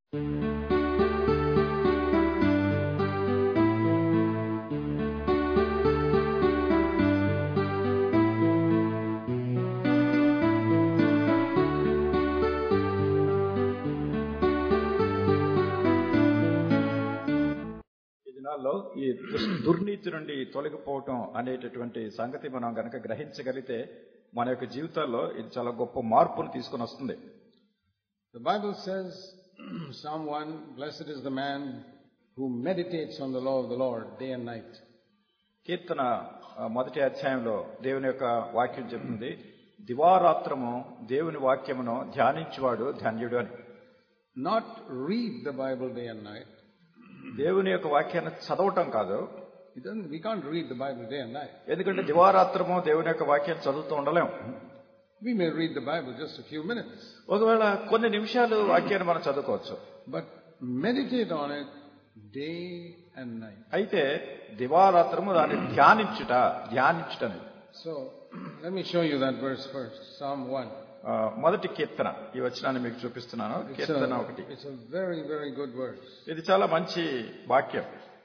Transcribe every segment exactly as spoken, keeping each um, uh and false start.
ఈ దుర్నీతి నుండి తొలగిపోవటం అనేటటువంటి సంగతి మనం గనక గ్రహించగలిగితే మన యొక్క జీవితాల్లో ఇది చాలా గొప్ప మార్పును తీసుకొని వస్తుంది. The Bible says, Psalm one, blessed is the man who meditates on the law of the Lord day and night. కీర్తన మొదటి అధ్యాయంలో దేవుని యొక్క వాక్యం చెప్తుంది, దివారాత్రము దేవుని వాక్యమును ధ్యానించువాడు ధన్యుడు అని. Not read the Bible day and night. దేవుని యొక్క వాక్యాన్ని చదవటం కాదు. It doesn't, we can't read the Bible day and night. ఎందుకంటే దివారాత్రము దేవుని యొక్క వాక్యాన్ని చదువుతూ ఉండలేం. We may read the Bible just a few minutes. ఒకవేళ కొన్ని నిమిషాలు వాక్యాన్ని మనం చదువుకోవచ్చు. But meditate on it day and night. అయితే దివారాత్రము దాన్ని ధ్యానించుట ధ్యానించుటని. So let me show you that verse first. Psalm one. మొదటి కీర్తన ఈ వచనాన్ని మీకు చూపిస్తున్నాను. కీర్తన ఒకటి. It's a very very good verse. ఇది చాలా మంచి వాక్యం.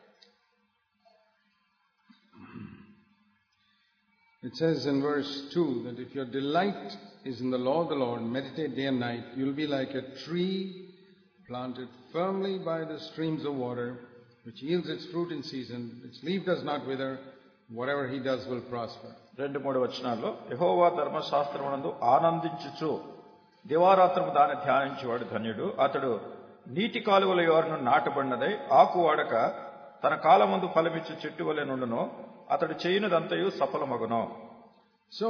It says in verse two that if your delight is in the law of the Lord, meditate day and night, you'll be like a tree planted firmly by the streams of water, which yields its fruit in season, its leaf does not wither, whatever he does will prosper. రెండు మూడు వచనాల్లో యెహోవా ధర్మశాస్త్రమునందు ఆనందించుచు దివారాత్రము దాన్ని ధ్యానించేవాడు ధన్యుడు. అతడు నీటి కాలువల యోరను నాటబడినదై ఆకు వాడక తన కాలమందు ఫలమిచ్చు చెట్టు వలె నుండును. అతడు చేయునదంతయు సఫలమగును. So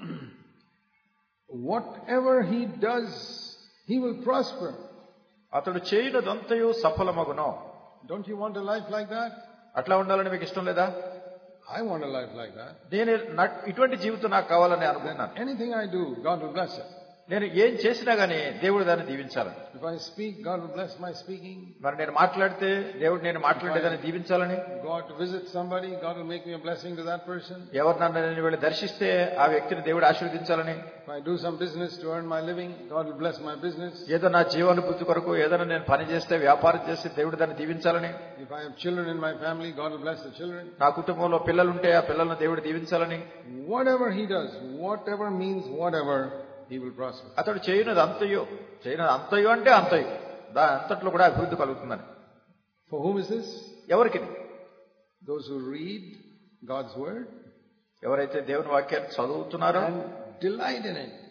whatever he does, he will prosper. అతడు చేయునదంతయు సఫలమగును. Don't you want a life like that? అట్లా ఉండాలని మీకు ఇష్టం లేదా? I want a life like that. నేను ఇటువంటి జీవితం నాకు కావాలని అనుకుంటున్నాను. Anything I do, God will bless it. నేను ఏం చేసినా గానీ దేవుడు దాన్ని దీవించాలని. If I speak, God will bless my speaking. మరి నేను మాట్లాడితే దేవుడు నేను మాట్లాడేదాన్ని దీవించాలని. God to visit somebody, God will make me a blessing to that person. ఎవరు నన్ను నేను వెళ్ళి దర్శిస్తే ఆ వ్యక్తిని దేవుడు ఆశీర్వదించాలని. If I do some business to earn my living, God will bless my business. ఏదో నా జీవనోపాధి కొరకు ఏదైనా నేను పని చేస్తే వ్యాపారం చేస్తే దేవుడు దాన్ని దీవించాలని. If I have children in my family, God will bless the children. నా కుటుంబంలో పిల్లలు ఉంటే ఆ పిల్లలను దేవుడు దీవించాలని. Whatever he does, whatever means whatever, he will prosper. అతడు చేయనది అంతయో చేయనది అంతయో అంటే అంతయో దాని అంతట్లో కూడా అభివృద్ధి కలుగుతుందని. For whom is this? ఎవరికి? Those who read God's word, ఎవరైతే దేవుని వాక్యాన్ని చదువుతున్నారో and delight in it.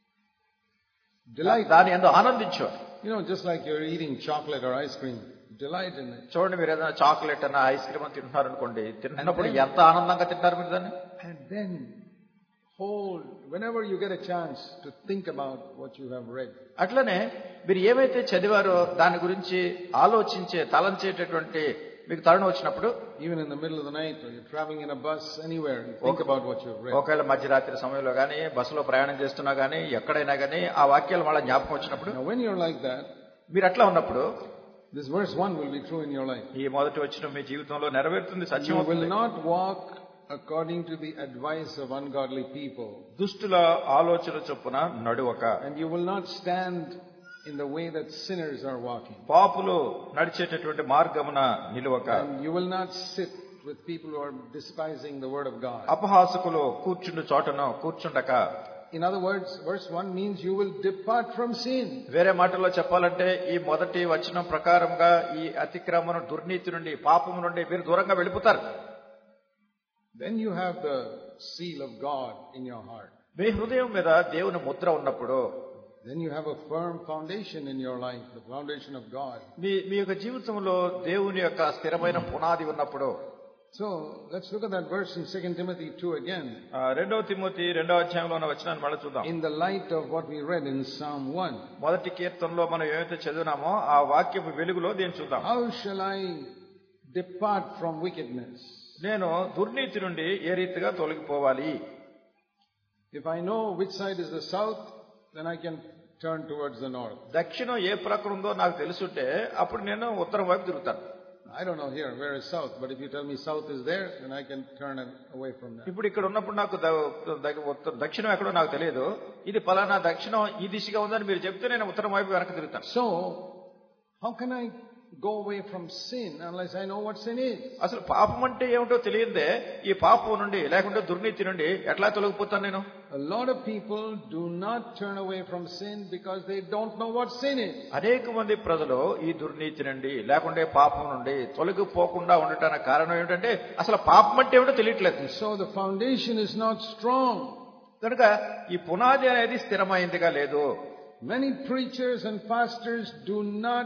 Delight. దాని యందు ఆనందించు. You know, just like you're eating chocolate or ice cream, delight in it. చూడండి, మీరు ఏదైనా చాక్లెట్ అన్న ఐస్ క్రీమ్ అని తింటున్నారు అనుకోండి, తిన్నప్పుడు ఎంత ఆనందంగా తింటారు మీరు దాన్ని. And then hold, whenever you get a chance to think about what you have read. అట్లనే మీరు ఏమైతే చదివారో దాని గురించి ఆలోచించే తలంచేటటువంటి మీకు తరుణం వచ్చినప్పుడు, even in the middle of the night or you're traveling in a bus anywhere, think about what you have read. ఒకవేళ మధ్యరాత్రి సమయంలో గానీ బస్సులో ప్రయాణం చేస్తున్నా గానీ ఎక్కడైనా గానీ ఆ వాక్యాలు మళ్ళీ జ్ఞాపకం వచ్చినప్పుడు, now when you're like that, మీరు అట్లా ఉన్నప్పుడు this verse one will be true in your life. ఈ మొదటి వచనం మీ జీవితంలో నెరవేరుతుంది, సత్యం You అవుతుంది. will not walk according to the advice of ungodly people, దుష్టుల ఆలోచన చొప్పున నడువక, and you will not stand in the way that sinners are walking, పాపులు నడిచేటటువంటి మార్గమున నిలువక, and you will not sit with people who are despising the word of God. అపహాసకులు కూర్చుండు చోటను కూర్చుండక. In other words, verse one means you will depart from sin. వేరే మాటల్లో చెప్పాలంటే ఈ మొదటి వచనం ప్రకారంగా ఈ అతిక్రమణ దుర్నీతి నుండి పాపము నుండి మీరు దూరంగా వెళ్ళిపోతారు. Then you have the seal of God in your heart. మీ హృదయం మీద దేవుని ముద్ర ఉన్నప్పుడు, then you have a firm foundation in your life, the foundation of God. మీ మీ యొక్క జీవితంలో దేవుని యొక్క స్థిరమైన పునాది ఉన్నప్పుడు. So let's look at that verse in Second Timothy two again. రెండవ తిమోతి రెండవ అధ్యాయంలో ఉన్న వచనాన్ని మళ్ళీ చూద్దాం. In the light of what we read in Psalm one. మొదటి కీర్తనలో మనం ఏమైతే చదివినామో ఆ వాక్యపు వెలుగులో దీన్ని చూద్దాం. How shall I depart from wickedness? నేను దుర్నీతి నుండి ఏ రీతిగా తొలగిపోవాలి? If I know which side is the south, then I can turn towards the north. దక్షిణం ఏ ప్రక్కన ఉందో నాకు తెలుసుంటే అప్పుడు నేను ఉత్తరం వైపు తిరుగుతాను. I don't know here where is south, but if you tell me south is there, then I can turn away from that. ఇప్పుడు ఇక్కడ ఉన్నప్పుడు నాకు దక్షిణం ఎక్కడో నాకు తెలియదు, ఇది పలానా దక్షిణం ఈ దిశగా ఉందని మీరు చెప్తే నేను ఉత్తరం వైపు వెనక తిరుగుతాను. So How can I go away from sin unless I know what sin is? అసలు పాపం అంటే ఏమిటో తెలియదే ఈ పాపం నుండి లేకుంటే దుర్నీతి నుండి ఎట్లా తొలగిపోతాను నేను? A lot of people do not turn away from sin because they don't know what sin is. అనేక మంది ప్రజలు ఈ దుర్నీతి నుండి లేకుంటే పాపం నుండి తొలగిపోకుండా ఉండటానికి కారణం ఏమిటంటే అసలు పాపం అంటే ఏమిటో తెలియట్లేదు. So the foundation is not strong. కనుక ఈ పునాది అనేది స్థిరమైందిగా లేదు. Many preachers and pastors do not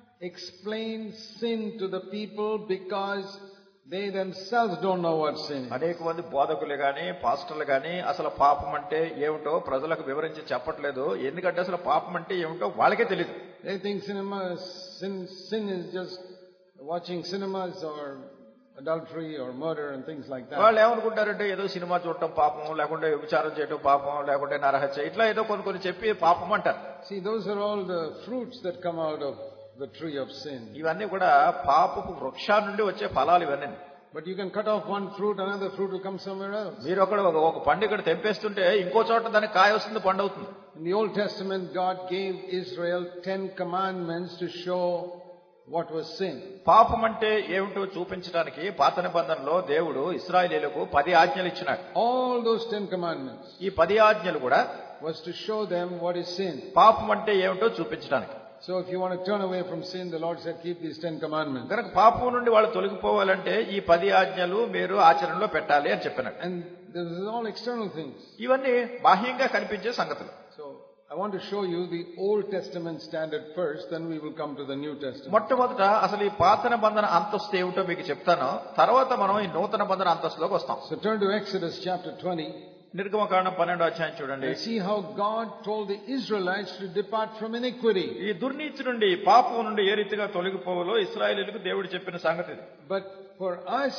explain sin to the people because they themselves don't know what sin is. అనేక మంది బోధకులు గాని పాస్టర్లు గాని అసలు పాపం అంటే ఏమిటో ప్రజలకు వివరించి చెప్పట్లేదు. ఎందుకంటే అసలు పాపం అంటే ఏమిటో వాళ్ళకే తెలియదు. They think cinema sin sin is just watching cinemas or adultery or murder and things like that. వాళ్ళు ఏమనుకుంటారంటే ఏదో సినిమా చూడటం పాపం, లేకుంటే వ్యభిచారం చేయటం పాపం, లేకుంటే నరహత్య, ఇట్లా ఏదో కొన్ని కొన్ని చెప్పి పాపం అంటారు. See, those are all the fruits that come out of the tree of sin. ఇవన్నీ కూడా పాపపు వృక్షా నుండి వచ్చే ఫలాలు ఇవన్నీ. But you can cut off one fruit, another fruit will come somewhere else. మీరు ఒకడు ఒక పండు ఇక్కడ తెంపేస్తుంటే ఇంకో చోట దానికి కాయ వస్తుంది, పండు అవుతుంది. In the Old Testament, God gave Israel ten commandments to show what was sin. పాపం అంటే ఏమిటో చూపించడానికి పాత నిబంధనలో దేవుడు ఇశ్రాయేలీయులకు పది ఆజ్ఞలు ఇచ్చినాడు. All those ten commandments ఈ పది ఆజ్ఞలు కూడా was to show them what is sin. పాపం అంటే ఏమిటో చూపించడానికి. So if you want to turn away from sin, the Lord said, keep these ten commandments. కనుక పాపం నుండి వాళ్ళు తొలగిపోవాలంటే ఈ పది ఆజ్ఞలు మీరు ఆచరణలో పెట్టాలి అని చెప్పినాడు. And this is all external things. ఇవన్నీ బాహ్యంగా కనిపించే సంగతులు. So I want to show you the Old Testament standard first, then we will come to the New Testament. మొట్టమొదట అసలు ఈ పాత నిబంధన అంతస్తు ఏమిటో మీకు చెప్తాను, తర్వాత మనం ఈ నూతన నిబంధన అంతస్తులోకి వస్తాం. So turn to Exodus chapter twenty. నిర్గమకాండం పన్నెండో అధ్యాయం చూడండి. And see how God told the Israelites to depart from iniquity. ఈ దుర్నీతి నుండి పాపం నుండి ఏ రీతిగా తొలగిపోవాలో ఇశ్రాయేలీయులకు దేవుడు చెప్పిన సంగతి ఇది. But for us,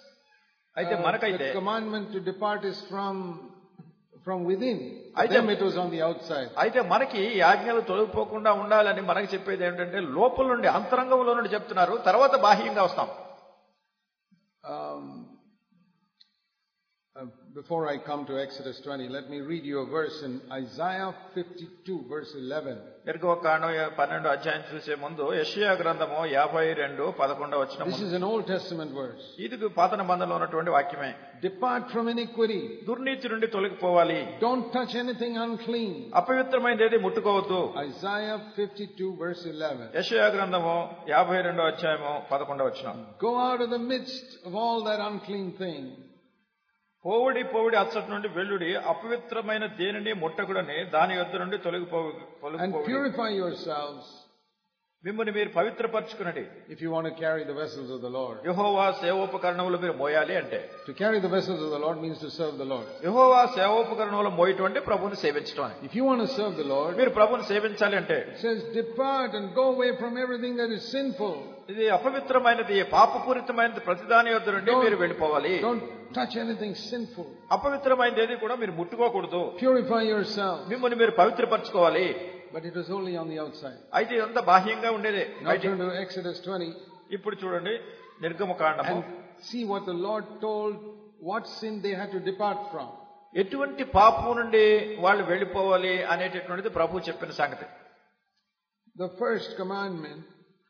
అయితే uh, మనకైతే the commandment to depart is from from within. For అయితే them it was on the outside. అయితే మనకి ఈ ఆజ్ఞలు తొలగిపోకుండా ఉండాలని మనకి చెప్పేది ఏంటంటే లోపల నుండి అంతరంగంలో నుండి చెప్తున్నారు, తర్వాత బాహ్యంగా వస్తాం. Um, uh, before I come to Exodus twenty, let me read you a verse in Isaiah fifty-two verse eleven. నిర్గమకాండం పన్నెండో అధ్యాయం చూసే ముందు యెషయా గ్రంథము యాభై రెండు పదకొండో వచనం. This is an Old Testament verse. ఇది పాత నిబంధనలో ఉన్నటువంటి వాక్యమే. Depart from iniquity. దుర్నీతి నుండి తొలగిపోవాలి. Don't touch anything unclean. అపవిత్రమైనది ఏది ముట్టుకోవద్దు. Isaiah fifty-two verse eleven. యెషయా గ్రంథము యాభై రెండో అధ్యాయము పదకొండో వచనం. Go out of the midst of all that unclean thing. పోవుడి పోవుడి అచ్చటి నుండి వెల్లుడి, అపవిత్రమైన దేనిని ముట్టకుడని దాని యొద్ద నుండి తొలగిపో And purify yourselves. మిమ్మల్ని మీరు పవిత్రపరచుకునండి. If you want to carry the vessels of the Lord. యెహోవా సేవోపకరణములు మీరు మోయాలి అంటే. To carry the vessels of the Lord means to serve the Lord. యెహోవా సేవోపకరణములు మోయటం అంటే ప్రభువుని సేవించడం అని. If you want to serve the Lord, మీరు ప్రభువుని సేవించాలి అంటే it says depart and go away from everything that is sinful. ఇది అపవిత్రమైనది, పాపపూరితమైనది ప్రతిదాని యొద్ద నుండి మీరు వెళ్ళిపోవాలి. Don't touch anything sinful. అపవిత్రమైనది ఏది కూడా మీరు ముట్టుకోకూడదు. Purify yourself. మిమ్మల్ని మీరు పవిత్రపరచుకోవాలి. But it was only on the outside. అయితే ఇదంతా బాహ్యంగా ఉండేదే. Now turn to Exodus twenty. ఇప్పుడు చూడండి నిర్గమకాండము. And see what the Lord told, what sin they had to depart from. ఎటువంటి పాపం నుండి వాళ్ళు వెళ్ళిపోవాలి అనేటటువంటిది ప్రభు చెప్పిన సంగతి. The first commandment,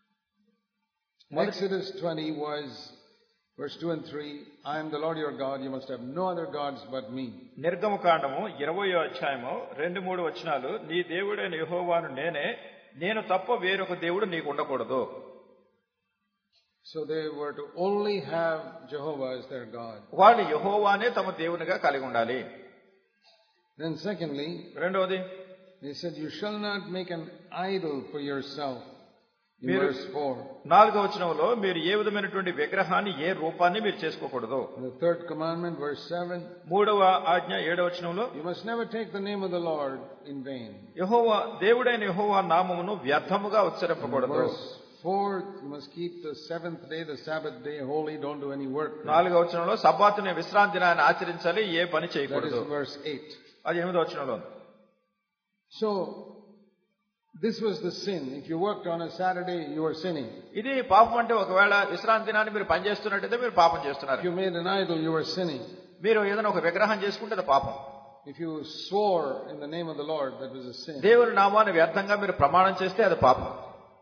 Exodus twenty, was verse two and three. I am the Lord your God, you must have no other gods but me. నిర్గమకాండము ఇరవయో అధ్యాయము రెండు మూడు వచనాలు. నీ దేవుడైన యెహోవాను నేనే, నేను తప్ప వేరొక దేవుడు నీకు ఉండకూడదు. So they were to only have Jehovah as their God. వాళ్ళు యెహోవానే తమ దేవునిగా కలిగి ఉండాలి. Then secondly, రెండవది, they said you shall not make an idol for yourself. In మీరు verse four. నాలుగో వచనంలో మీరు ఏ విధమైనటువంటి విగ్రహాన్ని, ఏ రూపాన్ని మీరు చేసుకోకూడదు. The third commandment, verse seven. మూడవ ఆజ్ఞ ఏడవ వచనంలో You must never take the name of the Lord in vain. యెహోవా దేవుడైన యెహోవా నామమును వ్యర్థముగా ఉచ్చరింపకూడదు. Verse four, you must keep the seventh day, the Sabbath day holy, don't do any work. నాలుగవ వచనంలో సబ్బాతుని విశ్రాంతి దినాన్ని ఆచరించాలి, ఏ పని That is చేయకూడదు. verse eight. అది ఎనిమిదవ వచనంలో ఉంది. So this was the sin. If you worked on a Saturday, you were sinning. ఇది పాపం అంటే ఒకవేళ విశ్రాంతి దినాన్ని మీరు పని చేస్తున్నట్టయితే మీరు పాపం If చేస్తున్నారు. you made an idol, you were sinning. మీరు ఏదైనా ఒక విగ్రహం చేసుకుంటే అది పాపం. If you swore in the name of the Lord, that was a sin. దేవుని నామాన్ని వ్యర్థంగా మీరు ప్రమాణం చేస్తే అది పాపం.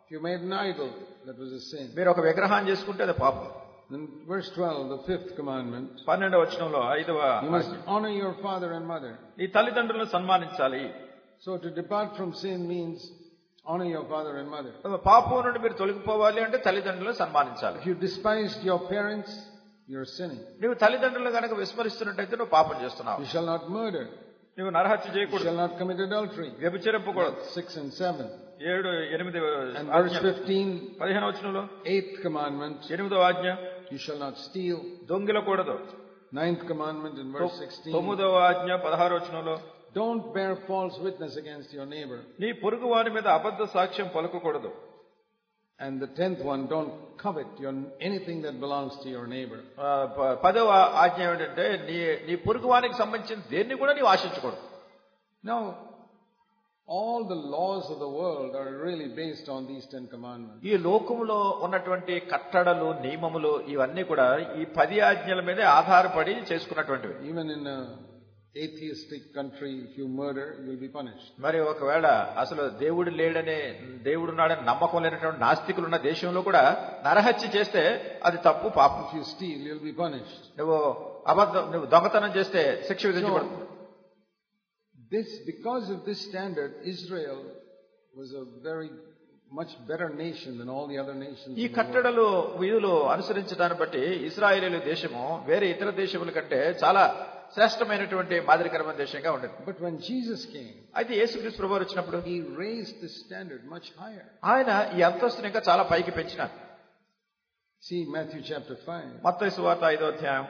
If you made an idol, that was a sin. మీరు ఒక విగ్రహాన్ని చేసుకుంటే అది పాపం. Then verse twelve, the fifth commandment. పన్నెండవ వచనంలో ఐదవ You must honor your father and mother. నీ తల్లిదండ్రులను సన్మానించాలి. So to depart from sin means honor your father and mother. పాపం నుండి మీరు తొలగిపోవాలి అంటే తల్లిదండ్రులను సన్మానించాలి. If you despised your parents, you're sinning. నువ్వు తల్లిదండ్రులను కనుక విస్మరిస్తున్నట్టయితే నువ్వు పాపం చేస్తున్నావు. You shall not murder. నువ్వు నరహత్య You చేయకూడదు. shall not commit adultery. వ్యభిచరింపకూడదు. Six and seven. ఏడు ఎనిమిది And verse fifteen, పదిహేను వచనంలో eighth commandment, ఎనిమిదవ ఆజ్ఞ, you shall not steal. దొంగిలకూడదు. Ninth commandment in verse sixteen, తొమ్మిదవ ఆజ్ఞ పదహారు వచనంలో, don't bear false witness against your neighbor. నీ పొరుగు వారి మీద అబద్ధ సాక్ష్యం పలుకకూడదు. And the tenth one, don't covet your anything that belongs to your neighbor. పదవ ఆజ్ఞ ఏమిటంటే నీ నీ పొరుగు వారికి సంబంధించిన దేన్ని కూడా నీవు ఆశించకూడదు. Now, all the laws of the world are really based on these ten commandments. ఈ లోకములో ఉన్నటువంటి కట్టడలు నియమములు ఇవన్నీ కూడా ఈ పది ఆజ్ఞల మీదే ఆధారపడి చేసుకున్నటువంటివి. Even in a atheistic country, if you murder, you will be punished. మరి ఒకవేళ అసలు దేవుడు లేడనే దేవుడు ఉన్నాడని నమ్మకం లేనటువంటి నాస్తికులు ఉన్న దేశంలో కూడా నరహత్య చేస్తే అది తప్పు, పాపం. If you steal, you will be punished. నువ్వు అబద్ధం నువ్వు దొంగతనం చేస్తే శిక్ష విధించబడుతుంది. This, because of this standard, Israel was a very much better nation than all the other nations. ఈ కట్టడలు విధులు అనుసరించడాన్ని బట్టి ఇశ్రాయేలు దేశము వేరే ఇతర దేశముల కంటే చాలా శ్రేష్టమైనటువంటి మాదిరికరమైన దేశంగా ఉండేది. But when Jesus came, అయితే యేసుక్రీస్తు ప్రభువు వచ్చినప్పుడు he raised the standard much higher. ఆయన ఈ అంతస్తుని ఇంకా చాలా పైకి పెంచినారు. See Matthew chapter five. మత్తయి సువార్త ఐదో అధ్యాయం.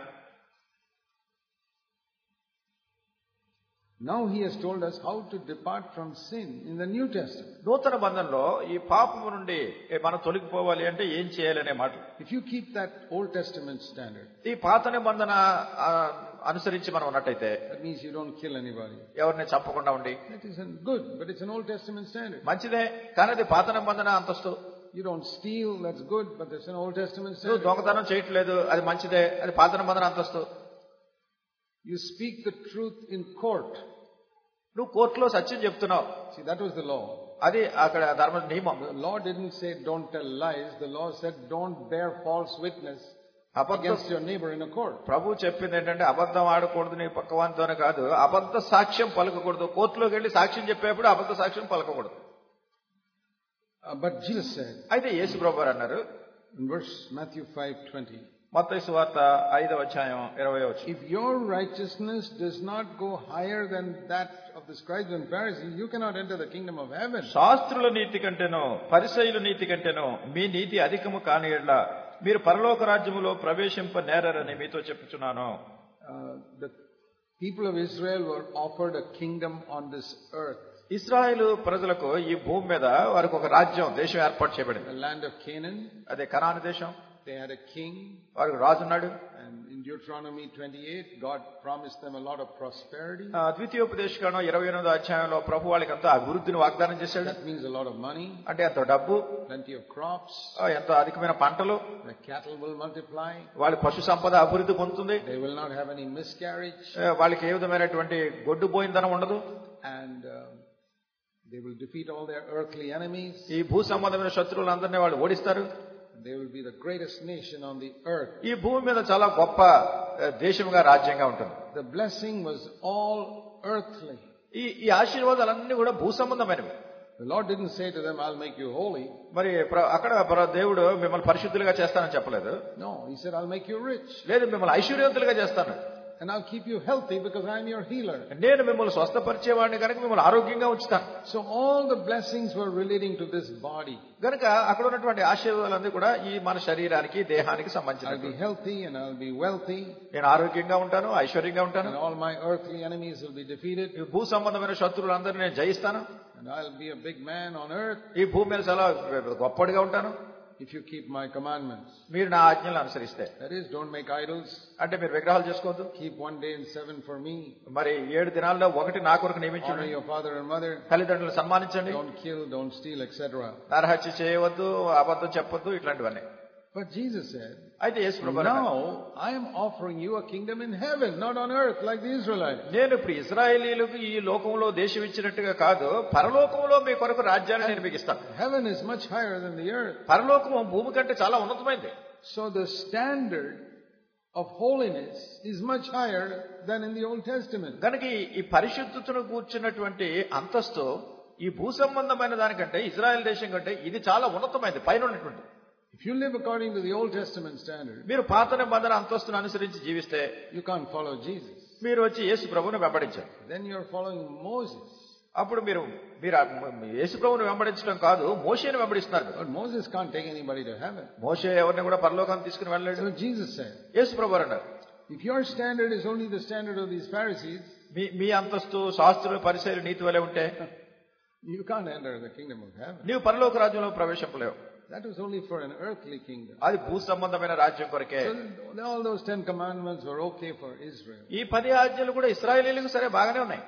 Now he has told us how to depart from sin in the New Testament. నూతన బంధంలో ఈ పాపము నుండి మనం తొలగిపోవాలి అంటే ఏం చేయాలనే మాట. If you keep that Old Testament standard, ఈ పాత నిబంధన అనుసరించి మనం ఉన్నట్టయితే, that means you don't kill anybody. ఎవరిని చంపకుండా ఉండి, That is good, but it's an Old Testament standard. మంచిదే, కానీ అది పాత నిబంధన అంతస్తు. You don't steal, that's good, but it's an Old Testament నువ్వు standard. దొంగతనం చేయట్లేదు, అది మంచిదే, అది పాత నిబంధన అంతస్తు. You speak the truth in court. నువ్వు కోర్టులో సత్యం చెప్తున్నావు. See, that was the law. అది అక్కడ ధర్మ నియమం. The law didn't say don't tell lies. The law said don't bear false witness against your neighbor in a court. ప్రభు చెప్పింది ఏంటంటే అబద్ధం ఆడకూడదు నీ పక్కవానితోనే కాదు, అబద్ధ సాక్ష్యం పలకకూడదు. కోర్టులోకి వెళ్ళి సాక్ష్యం చెప్పేప్పుడు అబద్ధ సాక్ష్యం పలకకూడదు. Uh, but Jesus said, అయితే యేసు ప్రభువు అన్నారు in verse Matthew five twenty, మత్తయి సువార్త ఐదవ అధ్యాయం ఇరవై వచనం, if your righteousness does not go higher than that of the scribes and Pharisees, you cannot enter the kingdom of heaven. శాస్త్రుల నీతి కంటేనో పరిసయ్యుల నీతి కంటేనో మీ నీతి అధికము కాని యెడల మీరు పరలోక రాజ్యములో ప్రవేశింప నేరరని మీతో చెప్పుచున్నాను. Uh, the people of Israel were offered a kingdom on this earth. ఇశ్రాయేలు ప్రజలకు ఈ భూమి మీద వారికి ఒక రాజ్యం, దేశం ఏర్పాటు చేయబడింది. The land of Canaan. అదే కనాను దేశం. They had a king. వారికి రాజు ఉన్నాడు. And in Deuteronomy twenty-eight, God promised them a lot of prosperity. ద్వితీయోపదేశకాండం ఇరవై ఎనిమిదో అధ్యాయంలో ప్రభు వాళ్ళకి అంత అభివృద్ధిని వాగ్దానం చేశాడు. That means a lot of money. అంటే ఎంతో డబ్బు, plenty of crops, ఎంతో అధికమైన పంటలు. The cattle will multiply. వాళ్ళ పశు సంపద అభివృద్ధి పొందుతుంది. They will not have any miscarriage. వాళ్ళకి ఏ విధమైనటువంటి గొడ్డు పోయిందనం ఉండదు. And uh, they will defeat all their earthly enemies. ఈ భూ సంబంధమైన శత్రువులందరినీ వాళ్ళు ఓడిస్తారు. They will be the greatest nation on the earth. ఈ భూమి మీద చాలా గొప్ప దేశంగా రాజ్యంగా ఉంటుంది. The blessing was all earthly. ఈ ఈ ఆశీర్వాదాలన్నీ కూడా భూ సంబంధమైనవి. The Lord didn't say to them, I'll make you holy. మరి అక్కడ దేవుడు మిమ్మల్ని పరిశుద్ధులుగా చేస్తానని చెప్పలేదు. No, he said, I'll make you rich. లేదు, మిమ్మల్ని ఐశ్వర్యవంతులుగా చేస్తాను. And I'll keep you healthy because I'm your healer. నేను మిమ్మల్ని స్వస్థపరిచేవాడిని కనుక మిమ్మల్ని ఆరోగ్యంగా ఉంచుతాను. So all the blessings were relating to this body. కనుక అక్కడ ఉన్నటువంటి ఆశీర్వాదాలన్నీ కూడా ఈ మన శరీరానికి, దేహానికి సంబంధించినవి. I'll be healthy and I'll be wealthy. నేను ఆరోగ్యంగా ఉంటాను, ఐశ్వర్యంగా ఉంటాను. And all my earthly enemies will be defeated. ఈ భూ సంబంధమైన శత్రువులందరినీ నేను జయిస్తాను. And I'll be a big man on earth. ఈ భూమి మీద చాలా గొప్పడిగా ఉంటాను. If you keep my commandments. మీరు నా ఆజ్ఞలను అనుసరిస్తే. That is, don't make idols. అంటే మీరు విగ్రహాలు చేసుకోవద్దు. Keep one day in seven for me. మరి ఏడు దినాల్లో ఒకటి నా కొరకు నియమించండి. Honor your father and mother. తల్లిదండ్రులను సన్మానించండి. Don't kill, don't steal, et cetera. నరహత్య చేయవద్దు, అబద్ధం చెప్పొద్దు, ఇట్లాంటివన్నీ. But Jesus said, అయితే యేసు ప్రభువు అన్నాడు, now I am offering you a kingdom in heaven, not on earth like the Israelites. నేను ఇప్పుడు ఇశ్రాయేలీయులకు ఈ లోకంలో దేశం ఇచ్చినట్టుగా కాదు, పరలోకంలో మీ కొరకు రాజ్యాన్ని నేను మీకు ఇస్తాను. Heaven is much higher than the earth. పరలోకము భూమి కంటే చాలా ఉన్నతమైంది. So the standard of holiness is much higher than in the Old Testament. కనుక ఈ పరిశుద్ధతను కూర్చున్నటువంటి అంతస్తు ఈ భూ సంబంధమైన దానికంటే ఇజ్రాయెల్ దేశం కంటే ఇది చాలా ఉన్నతమైంది, పైన ఉన్నటువంటి. If you live according to the Old Testament standard, మీరు పాత నిబంధన అంతస్తును అనుసరించి జీవిస్తే you can't follow Jesus. మీరు వచ్చి యేసు ప్రభువును వెంబడించారు. Then you are following Moses. అప్పుడు మీరు మీరు యేసు ప్రభువును వెంబడించడం కాదు, మోషేను వెంబడిస్తున్నారు. But Moses can't take anybody to heaven. మోషే ఎవరిని కూడా పరలోకానికి తీసుకుని వెళ్ళలేడు. So Jesus said, యేసు ప్రభువు అన్నారు, if your standard is only the standard of these Pharisees, మీ మీ అంతస్తు శాస్త్రుల పరిసయ్యుల నీతి వలె ఉంటే you can't enter the kingdom of heaven. నీవు పరలోక రాజ్యంలో ప్రవేశింపలేవు. That was only for an earthly kingdom. అది భూ సంబంధమైన రాజ్యం కొరకే. So all those ten commandments were okay for Israel. ఈ పది ఆజ్ఞలు కూడా ఇశ్రాయేలీయులకు సరే బాగానే ఉన్నాయి.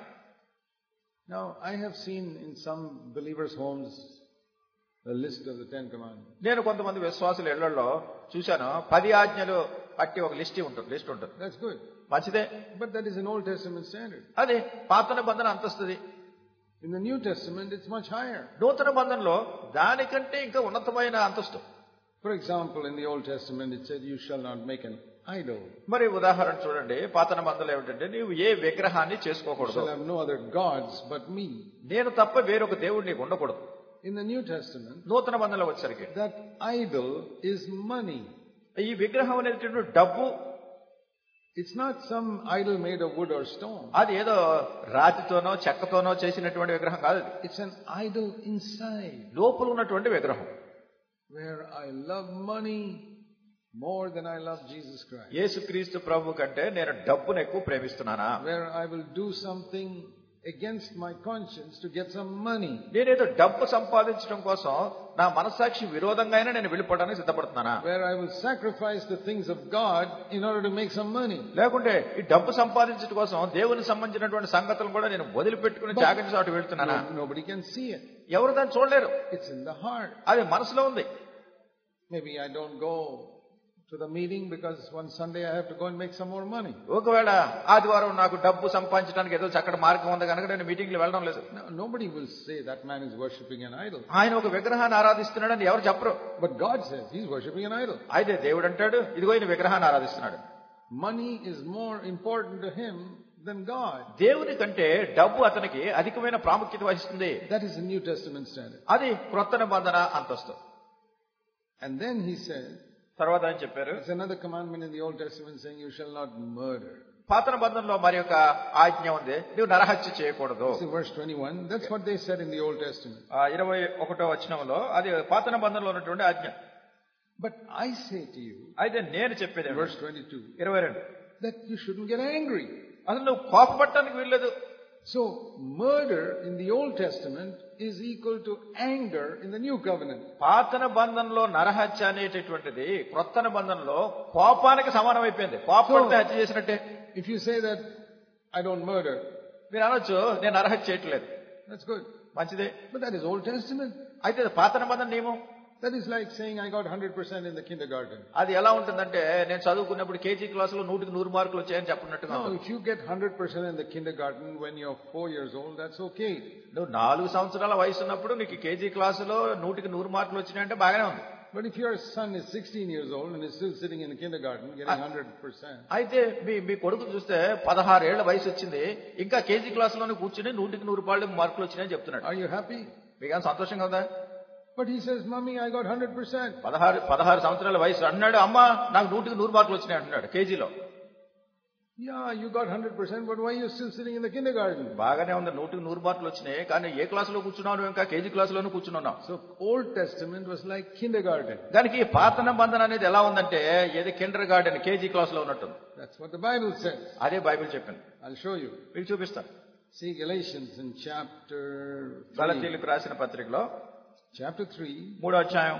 Now I have seen in some believers' homes the list of the ten commandments. నేను కొంతమంది విశ్వాసుల ఇళ్లలో చూశాను, పది ఆజ్ఞలు పట్టి ఒక లిస్ట్ ఉంటుంది లిస్ట్ ఉంటుంది. That's good. మంచిదే. But that is an Old Testament standard. అది పాత నిబంధన అంతస్తుది. In the New Testament, it's much higher. నూతన బంధంలో దానికంటే ఇంకా ఉన్నతమైన అంతస్తు. For example, in the Old Testament, it said, "You shall not make an idol." మరి ఉదాహరణ చూడండి, పాత నిబంధనలో ఏమిటంటే నీవు ఏ విగ్రహాన్ని You చేసుకోకూడదు. shall have no other gods but me. నేను తప్ప వేరొక దేవుడు నీకు ఉండకూడదు. In the New Testament, నూతన బంధంలో వచ్చేసరికి that idol is money. ఈ విగ్రహం అనేది డబ్బు. It's not some idol made of wood or stone. అది ఏదో రాతితోనో చెక్కతోనో చేసినటువంటి విగ్రహం కాదు. It's an idol inside. లోపల ఉన్నటువంటి విగ్రహం. Where I love money more than I love Jesus Christ. యేసుక్రీస్తు ప్రభు కంటే నేను డబ్బును ఎక్కువ ప్రేమిస్తున్నానా? Where I will do something against my conscience to get some money. నేనేదో డబ్బు సంపాదించడం కోసం నా మనస్సాక్షి విరోధంగా అయినా నేను వెళ్ళిపోవడానికి సిద్ధపడుతున్నానా? Where I will sacrifice the things of God in order to make some money. లేకుంటే ఈ డబ్బు సంపాదించడం కోసం దేవునికి సంబంధించినటువంటి సంగతులు కూడా నేను వదిలిపెట్టుకుని త్యాగం చేసి అటు వెళ్తున్నానా? Nobody can see it. ఎవరు దాన్ని చూడలేరు. It's in the heart. అది మనసులో ఉంది. Maybe I don't go to the meeting because one Sunday I have to go and make some more money. ఒకవేళ ఆదివారం నాకు డబ్బు సంపాదించడానికి ఏదో చక్కటి మార్గం ఉంది కనుక నేను మీటింగ్లు వెళ్ళడం లేదు. No, nobody will say that man is worshipping an idol. ఆయన ఒక విగ్రహాన్ని ఆరాధిస్తున్నాడని ఎవరు చెప్పరు. But God says he's worshipping an idol. అయితే దేవుడు అంటాడు, ఇదిగో ఈయన విగ్రహాన్ని ఆరాధిస్తున్నాడు. Money is more important to him than God. దేవుని కంటే డబ్బు అతనికి అధికమైన ప్రాముఖ్యత వహిస్తుంది. That is the New Testament standard. అది క్రొత్త నిబంధన అంతస్తు. And then he said, తర్వాత ఆయన చెప్పారు, there's another commandment in the Old Testament saying you shall not murder. పాత నిబంధనలో మరి ఒక ఆజ్ఞ ఉంది, నువ్వు నరహత్య చేయకూడదు. This is verse twenty-one. That's what they said in the Old Testament. ఆ ఇరవై ఒకటో వచనంలో అది పాత నిబంధనలో ఉన్నటువంటి ఆజ్ఞ. But I say to you, అయితే నేను చెప్పేది verse twenty-two, ఇరవై రెండు, that you shouldn't get angry. అసలు నువ్వు కోపపడటానికి వీల్లేదు. So murder in the Old Testament is equal to anger in the New Covenant. పాత నిబంధనలో నరహత్య అనేటటువంటిది క్రొత్త నిబంధనలో కోపానికి సమానం అయిపోయింది. కోపపడితే హత్య చేసినట్టే. If you say that I don't murder, మీరు అనొచ్చు నేను నరహత్య చేయట్లేదు, that's good. మంచిదే. But that is Old Testament. అయితే పాత నిబంధన నియమం. That is like saying I got one hundred percent in the kindergarten. అది ఎలా ఉంటుందంటే నేను చదువుకున్నప్పుడు కేజీ క్లాసులో నూటికి నూరు మార్కులు వచ్చాయని చెప్పినట్టుగా. No, if you get one hundred percent in the kindergarten when you're four years old, that's okay. నువ్వు నాలుగు సంవత్సరాల వయసు ఉన్నప్పుడు నీకు కేజీ క్లాసులో నూటికి నూరు మార్కులు వచ్చినాయంటే బాగానే ఉంది. But if your son is sixteen years old and is still sitting in the kindergarten getting one hundred percent. అయితే మీ మీ కొడుకు చూస్తే పదహారు ఏళ్ల వయసు వచ్చింది, ఇంకా కేజీ క్లాసులోనే కూర్చుని నూటికి నూరు పాళ్ళు మార్కులు వచ్చినాయని చెప్తున్నాడు. Are you happy? మీకు సంతోషంగా ఉందా? But he says, "Mommy, I got one hundred percent." పదహారు పదహారు సంవత్సరాల వయసు అన్నాడు, అమ్మా నాకు నూటికి నూరు మార్కులు వచ్చినాయి అంటున్నాడు కేజీలో. Yeah, you got one hundred percent, but why are you still sitting in the kindergarten? బాగానే ఉంది, నూటికి నూరు మార్కులు వచ్చినాయి, కానీ ఏ క్లాసులో కూర్చున్నావు ఇంకా కేజీ క్లాసులోనూ కూర్చున్నావు. So Old Testament was like kindergarten. దానికి పాత నిబంధన అనేది ఎలా ఉందంటే ఏది కిండర్ గార్డెన్ కేజీ క్లాసులో ఉన్నట్టు. That's what the Bible says. అదే బైబిల్ చెప్పింది. I'll show you. మీకు చూపిస్తాను. See Galatians in chapter గలతీయులకు రాసిన పత్రికలో chapter three. మూడో అధ్యాయం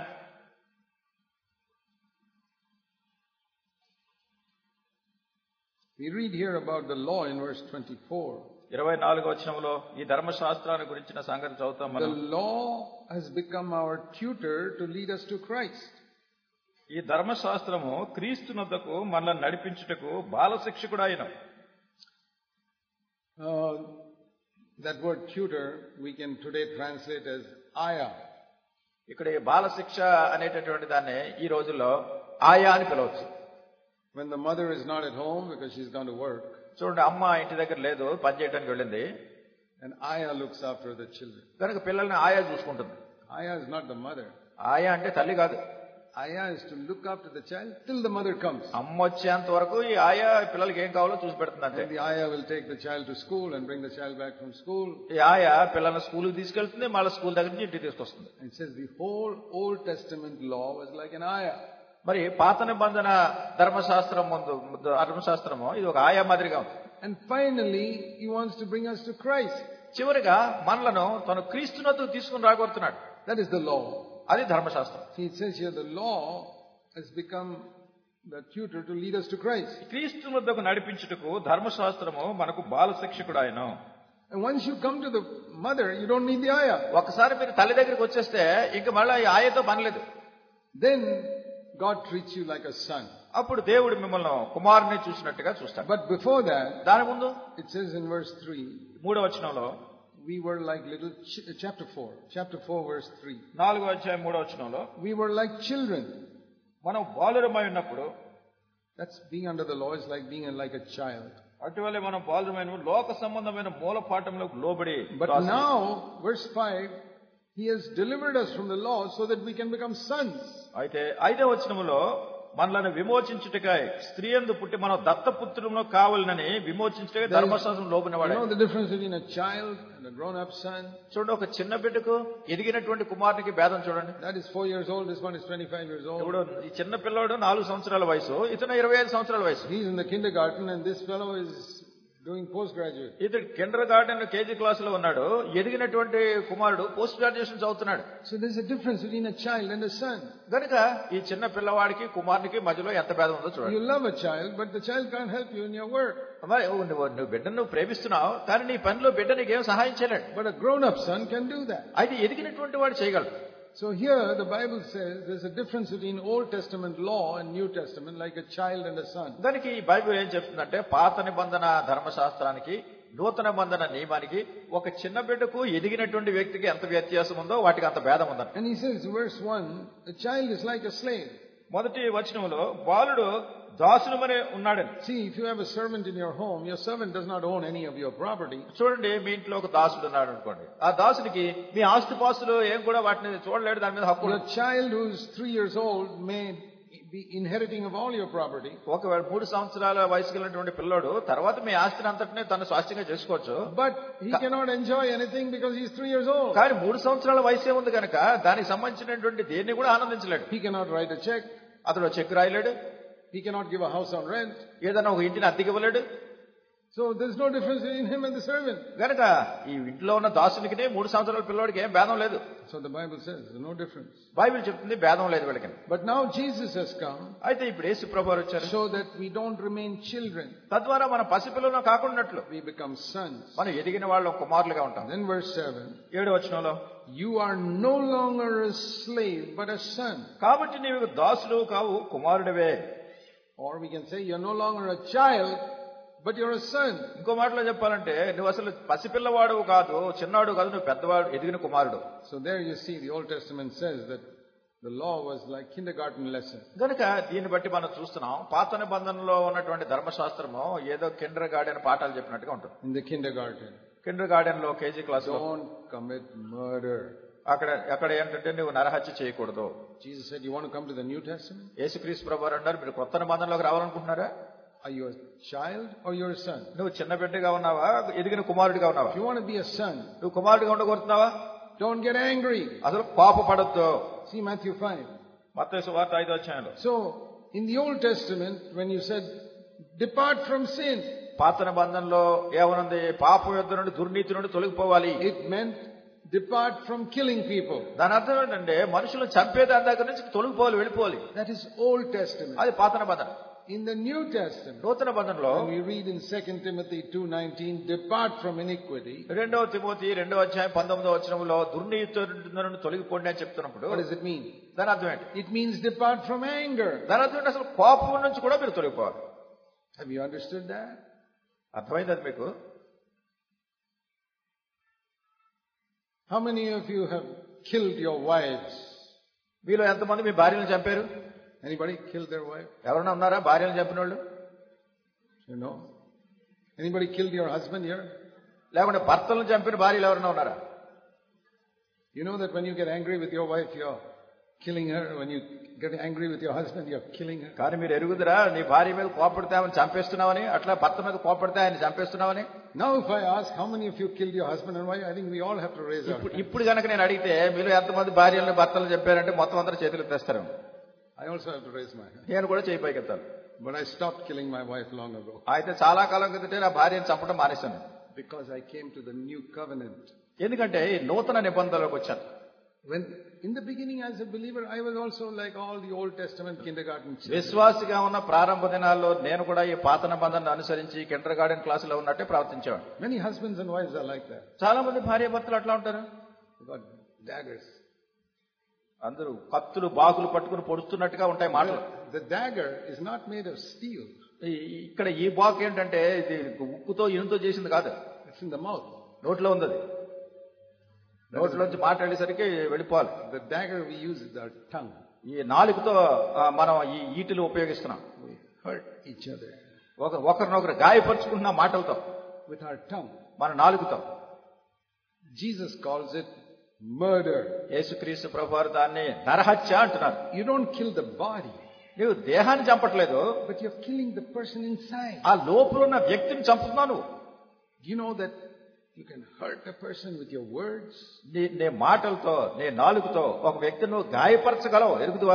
We read here about the law in verse twenty-four. ఇరవై నాలుగో వచనంలో ఈ ధర్మశాస్త్రాన్ని గురించిన సంగతి చదువుతాం The మనం. law has become our tutor to lead us to Christ. ఈ ధర్మశాస్త్రము క్రీస్తునొద్దకు మనల్ని నడిపించుటకు బాలశిక్షకుడు ఆయన. Uh, that word tutor we can today translate as aya. ఇక్కడ ఈ బాలశిక్ష అనేటటువంటి దాన్ని ఈ రోజుల్లో ఆయా అని పిలవచ్చు. When the mother is not at home because she's gone to work, చూడండి, అమ్మ ఇంటి దగ్గర లేదు, పని చేయడానికి వెళ్ళింది, and aya looks after the children. కనుక పిల్లల్ని ఆయా చూసుకుంటుంది. Aya is not the mother. ఆయా అంటే తల్లి కాదు. Aya is to look after the child till the mother comes. అమ్మ వచ్చేంత వరకు ఈ ఆయా పిల్లలకి ఏం కావాలో చూసి పెడుతుంది అంతే. And the aya will take the child to school and bring the child back from school. ఈ ఆయా పిల్లల్ని స్కూల్కి తీసుకెళ్తుంది, మళ్ళీ స్కూల్ దగ్గర నుంచి ఇంటికి తీసుకొస్తుంది. It says the whole Old Testament law was like an aya. మరి పాత నిబంధన ధర్మశాస్త్రం ముందు ధర్మశాస్త్రము ఇది ఒక ఆయా మాదిరిగా ఉంది. And finally he wants to bring us to Christ. చివరిగా మనలను తను క్రీస్తునొద్దకు తీసుకుని రాగొడుతున్నాడు. That is the law. అది ధర్మశాస్త్రం. See, it says here the law has become the tutor to lead us to Christ. క్రీస్తునొద్దకు నడిపించుటకు ధర్మశాస్త్రము మనకు బాలశిక్షకుడు ఆయన. And once you come to the mother, you don't need the ayah. ఒకసారి మీరు తల్లి దగ్గరికి వచ్చేస్తే ఇంక మళ్ళీ ఈ ఆయతో పనిలేదు. Then God treats you like a son. అప్పుడు దేవుడు మిమ్మల్ని కుమారుని చూసినట్టుగా చూస్తాడు. But before that, దాని ముందు it says in verse three, మూడో వచనంలో we were like little ch- chapter four, chapter four verse three. నాలుగో అధ్యాయం మూడో వచనంలో We were like children. మనం బాలురమై ఉన్నప్పుడు, That's being under the law is like being like a child. అటువలే మనం బాలురమైన లోక సంబంధమైన మూలపాఠంలోకి లోబడి. But now verse five, he has delivered us from the law so that we can become sons. అయితే ఐదో వచనములో మనలను విమోచించుటకై స్త్రీ యందు పుట్టి మనం దత్తపుత్రులను కావాలని విమోచించుటకై ధర్మశాస్త్రం లోబడినవాడు. You know the difference between a child and a grown up son? చూడండి, ఒక చిన్న బిడ్డకు ఎదిగినటువంటి కుమారునికి భేదం చూడండి. That is four years old, this one is twenty-five years old. ఇప్పుడు ఈ చిన్న పిల్లోడు నాలుగు సంవత్సరాల వయసు, ఇతను ఇరవై ఐదు సంవత్సరాల వయసు. He is in the kindergarten and this fellow is doing postgraduate. ఇతడు కిండర్ గార్డెన్ కేజీ క్లాస్ లో ఉన్నాడు, ఎదిగినటువంటి కుమారుడు పోస్ట్ గ్రాడ్యుయేషన్ చదువుతున్నాడు. So there is a difference between a child and a son. గనుక ఈ చిన్న పిల్లవాడికి కుమారునికి మధ్యలో ఎంత భేదం ఉందో చూడండి. You love a child, but the child can't help you in your work. మరి నువ్వు నువ్వు బిడ్డను నువ్వు ప్రేమిస్తున్నావు, కానీ నీ పనిలో బిడ్డ నీకేం సహాయం చేయలేడు. But a grown up son can do that. అయితే ఎదిగినటువంటి వాడు చేయగలడు. So here the Bible says there's a difference between Old Testament law and New Testament, like a child and a son. దానికి ఈ బైబిల్ ఏం చెప్తుందంటే పాత నిబంధన ధర్మశాస్త్రానికి నూతన నిబంధన నియమానికి ఒక చిన్న బిడ్డకు ఎదిగినటువంటి వ్యక్తికి ఎంత వ్యత్యాసం ఉందో వాటికి అంత భేదం ఉందని. And he says verse one, a child is like a slave. మొదటి వచనంలో బాలుడు దాసులమనే ఉన్నాడని. See, if you have a servant in your home, your servant does not own any of your property. చూడండి, మీ ఇంట్లో ఒక దాసుడు ఉన్నాడు అనుకోండి, ఆ దాసునికి మీ ఆస్తిపాస్తులు ఏం కూడా వాటిని చూడలేడు, దాని మీద హక్కు. Your child who is three years old may be inheriting of all your property. ఒకవేళ మూడు సంవత్సరాల వయసు కలిగినటువంటి పిల్లోడు తర్వాత మీ ఆస్తిని అంతటినే తన స్వాస్థ్యంగా చేసుకోవచ్చు. But he cannot enjoy anything because he is three years old. కానీ మూడు సంవత్సరాల వయసే ఉంది కనుక దానికి సంబంధించినటువంటి దేన్ని కూడా ఆనందించలేడు. He cannot write a check. అతడు చెక్ రాయలేడు. He cannot give a house on rent. ఏదైనా ఒక ఇంటిని అద్దెకి ఇవ్వలేడు. So there's no difference between him and the servant. గనక ఈ ఇంట్లో ఉన్న దాసునికి మూడు సంవత్సరాల పిల్లోడికి ఏం భేదం లేదు. So the Bible says there's no difference. Bible చెప్తుంది భేదం లేదు వీళ్ళకి. But now Jesus has come. అయితే ఇప్పుడు యేసు ప్రభువు వచ్చారు. So that we don't remain children. తద్వారా మన పసిపిల్లలు కాకుండాట్లు We become sons. మనం ఎదిగిన వాళ్ళు కుమారులుగా ఉంటాం. Then verse seven. ఏడో వచనంలో You are no longer a slave but a son. కాబట్టి నీవు దాసుడు కావు కుమారుడివే. Or we can say you're no longer a child but you're a son. ఇంకో మాటలో చెప్పాలంటే నువ్వు అసలు పసిపిల్లవాడు కాదు, చిన్నాడు కాదు, నువ్వు పెద్దవాడు, ఎదిగిన కుమారుడు. So there you see the Old Testament says that the law was like kindergarten lesson. గనుక దీన్ని బట్టి మనం చూస్తున్నాం పాత నిబంధనలో ఉన్నటువంటి ధర్మశాస్త్రము ఏదో కిండర్ గార్డెన్ పాఠాలు చెప్పినట్టుగా ఉంటుంది. In the kindergarten, kindergarten లో కేజీ క్లాస్ లో don't commit murder. అక్కడ అక్కడ ఏంటంటే నువ్వు నరహత్య చేయకూడదు. Jesus said, you want to come to the New Testament? యేసుక్రీస్తు ప్రభువారు అన్నారు, మీరు కొత్త నిబంధనలోకి రావాలనుకుంటున్నారా? Are you a child or you're a son? నువ్వు చిన్న బిడ్డగా ఉన్నావా, ఎదిగిన కుమారుడిగా ఉన్నావా? If you want to be a son, నువ్వు కుమారుడిగా ఉండగోరుతున్నావా? don't get angry. అసలు కోపపడొద్దు. See Matthew five. మత్తయి సువార్త ఐదో అధ్యాయంలో. So in the Old Testament when you said depart from sin, పాత నిబంధనలో ఏమనుంది? పాపం యొద్ద నుండి దుర్నీతి నుండి తొలగిపోవాలి. it meant depart from killing people. దాని అర్థం ఏంటంటే మనుషులను చంపే దాని దగ్గర నుంచి తొలగిపోవాలి, వెళ్ళిపోవాలి. That is Old Testament. అది పాత నిబంధన. in the New Testament, నూతన బంధంలో when we read in Second Timothy two nineteen, depart from iniquity. రెండవ తిమోతి రెండవ అధ్యాయం పంతొమ్మిదవ వచనంలో దుర్నీతిని తొలగిపోండి అని చెప్తున్నప్పుడు What does it mean? దాని అర్థం ఏంటి? It means depart from anger. దాని అర్థం ఏంటి? అసలు కోపం నుంచి కూడా మీరు తొలగిపోవాలి. Have you understood that? అర్థమైంది అది మీకు? How many of you have killed your wives? మీలో ఎంతమంది మీ భార్యను చంపారు? Anybody killed their wife? ఎవరైనా ఉన్నారా భార్యను చంపిన వాళ్ళు? You know? Anybody killed your husband here? లేకుంటే భర్తలను చంపిన భార్యలు ఎవరైనా ఉన్నారా? You know that when you get angry with your wife, you're killing her. When you get angry with your husband, you're killing her. కానీ మీరు ఎరుగుదరా నీ భార్య మీద కోపడితే ఆమెను చంపేస్తున్నావని, అట్లా భర్త మీద కోపడితే ఆయన చంపేస్తున్నావని? Now if I ask how many of you killed your husband and wife, I think we all have to raise our hands. ఇప్పుడు కనుక నేను అడిగితే మీరు ఎంతమంది భార్యలను భర్తలు చెప్పారంటే మొత్తం అందరూ చేతులు తెస్తారు. I also have to raise my hand. నేను కూడా చేయి పైకెత్తాను. But I stopped killing my wife long ago. అయితే చాలా కాలం క్రితమే నా భార్యను చంపడం మానేశాను. Because I came to the new covenant. ఎందుకంటే ఈ నూతన నిబంధనలోకి వచ్చాను. When in the beginning as a believer, I was also like all the Old Testament kindergarten children. విశ్వాసిగా ఉన్న ప్రారంభ దినాల్లో నేను కూడా ఈ పాత నిబంధనను అనుసరించి కిండర్ గార్డెన్ క్లాసులో ఉన్నట్టే ప్రవర్తించేవాడు. Many husbands and wives are like that. చాలా మంది భార్య భర్తలు అట్లా ఉంటారు. They got daggers. అందరూ కత్తులు బాకులు పట్టుకుని పొడుస్తున్నట్టుగా ఉంటాయి మాటలు. The dagger is not made of steel. ఇక్కడ ఈ బాక్ ఏంటంటే ఇది ఉక్కుతో ఇనుతో చేసింది కాదు. It's in the mouth. నోట్లో ఉంది. నోట్లోంచి మాట్లాడేసరికి వెళ్ళిపోవాలి. The dagger we use is our tongue. ఈ నాలుగుతో మనం ఈ ఈటలు ఉపయోగిస్తున్నాం. We hurt each other. ఒక ఒకరినొకరు గాయపరుచుకుంటున్న మాటలతో. With our tongue. మన నాలుగుతో. Jesus calls it murder. యేసుక్రీస్తు ప్రభువారు దాన్ని నరహత్య అంటున్నారు. You don't kill the body. నీవు దేహాన్ని చంపట్లేదు. But you're killing the person inside. ఆ లోపల ఉన్న వ్యక్తిని చంపుతున్నావు నువ్వు. You know that you can hurt a person with your words. నీ నీ మాటలతో నీ నాలుగుతో ఒక వ్యక్తిని నువ్వు గాయపరచగలవు. ఎరుగుదువా?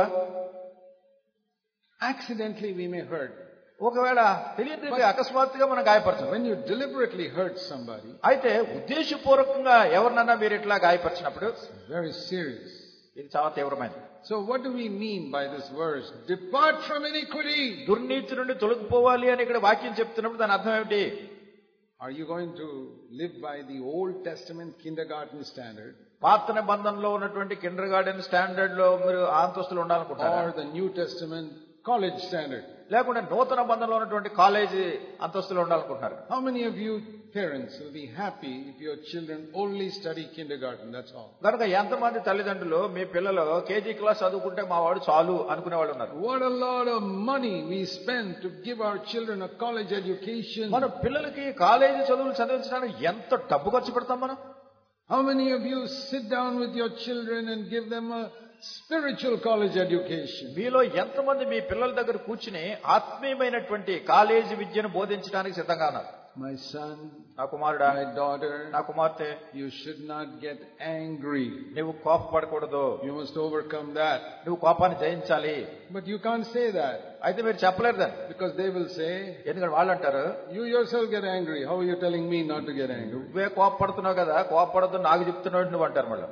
Accidentally we may hurt. ఒకవేళ తెలియదు అకస్మాత్తుగా మనం గాయపరచం. When you deliberately hurt somebody, అయితే ఉద్దేశపూర్వకంగా ఎవరినన్నా మీరు ఇట్లా గాయపరిచినప్పుడు very serious. ఇది చాలా తీవ్రమైనది. So what do we mean by this verse? Depart from iniquity. దుర్నీతి నుండి తొలగిపోవాలి అని ఇక్కడ వాక్యం చెప్తున్నప్పుడు దాని అర్థం ఏమిటి? Are you going to live by the Old Testament kindergarten standard? పాత నిబంధనలో ఉన్నటువంటి కిండర్ గార్డెన్ స్టాండర్డ్ లో మీరు అంతస్తులు ఉండాలనుకుంటారా? Or the New Testament college standard? లేకుంటే నూతన బంధంలో ఉన్నటువంటి కాలేజీ అంతస్తులు ఉండాలనుకుంటున్నారు? How many of you parents will be happy if your children only study kindergarten? That's all. కనుక ఎంతమంది తల్లిదండ్రులు మీ పిల్లలు కేజీ క్లాస్ చదువుకుంటే మా వాడు చాలు అనుకునే వాళ్ళు ఉన్నారు? What a lot of money we spend to give our children a college education. మన పిల్లలకి కాలేజీ చదువులు చదివించడానికి ఎంత డబ్బు ఖర్చు పెడతాం మనం? How many of you sit down with your children and give them a spiritual college education? మీలో ఎంతమంది మీ పిల్లల దగ్గర కూర్చుని ఆత్మీయమైనటువంటి కాలేజీ విద్యను బోధించడానికి సిద్ధంగా ఉన్నారు? My son, నా కుమారుడా, my daughter, నా కుమార్తె, you should not get angry. నువ్వు కోపపడకూడదు. You must overcome that. నువ్వు కోపాన్ని జయించాలి. But you can't say that. అయితే మీరు చెప్పలేరు దాన్ని. Because they will say, ఎందుకంటే వాళ్ళు అంటారు, you yourself get angry. How are you telling me not to get angry? నువ్వే కోపపడుతున్నావు కదా, కోపపడద్దు నాకు చెప్తున్నావు నువ్వు అంటారు మళ్ళీ.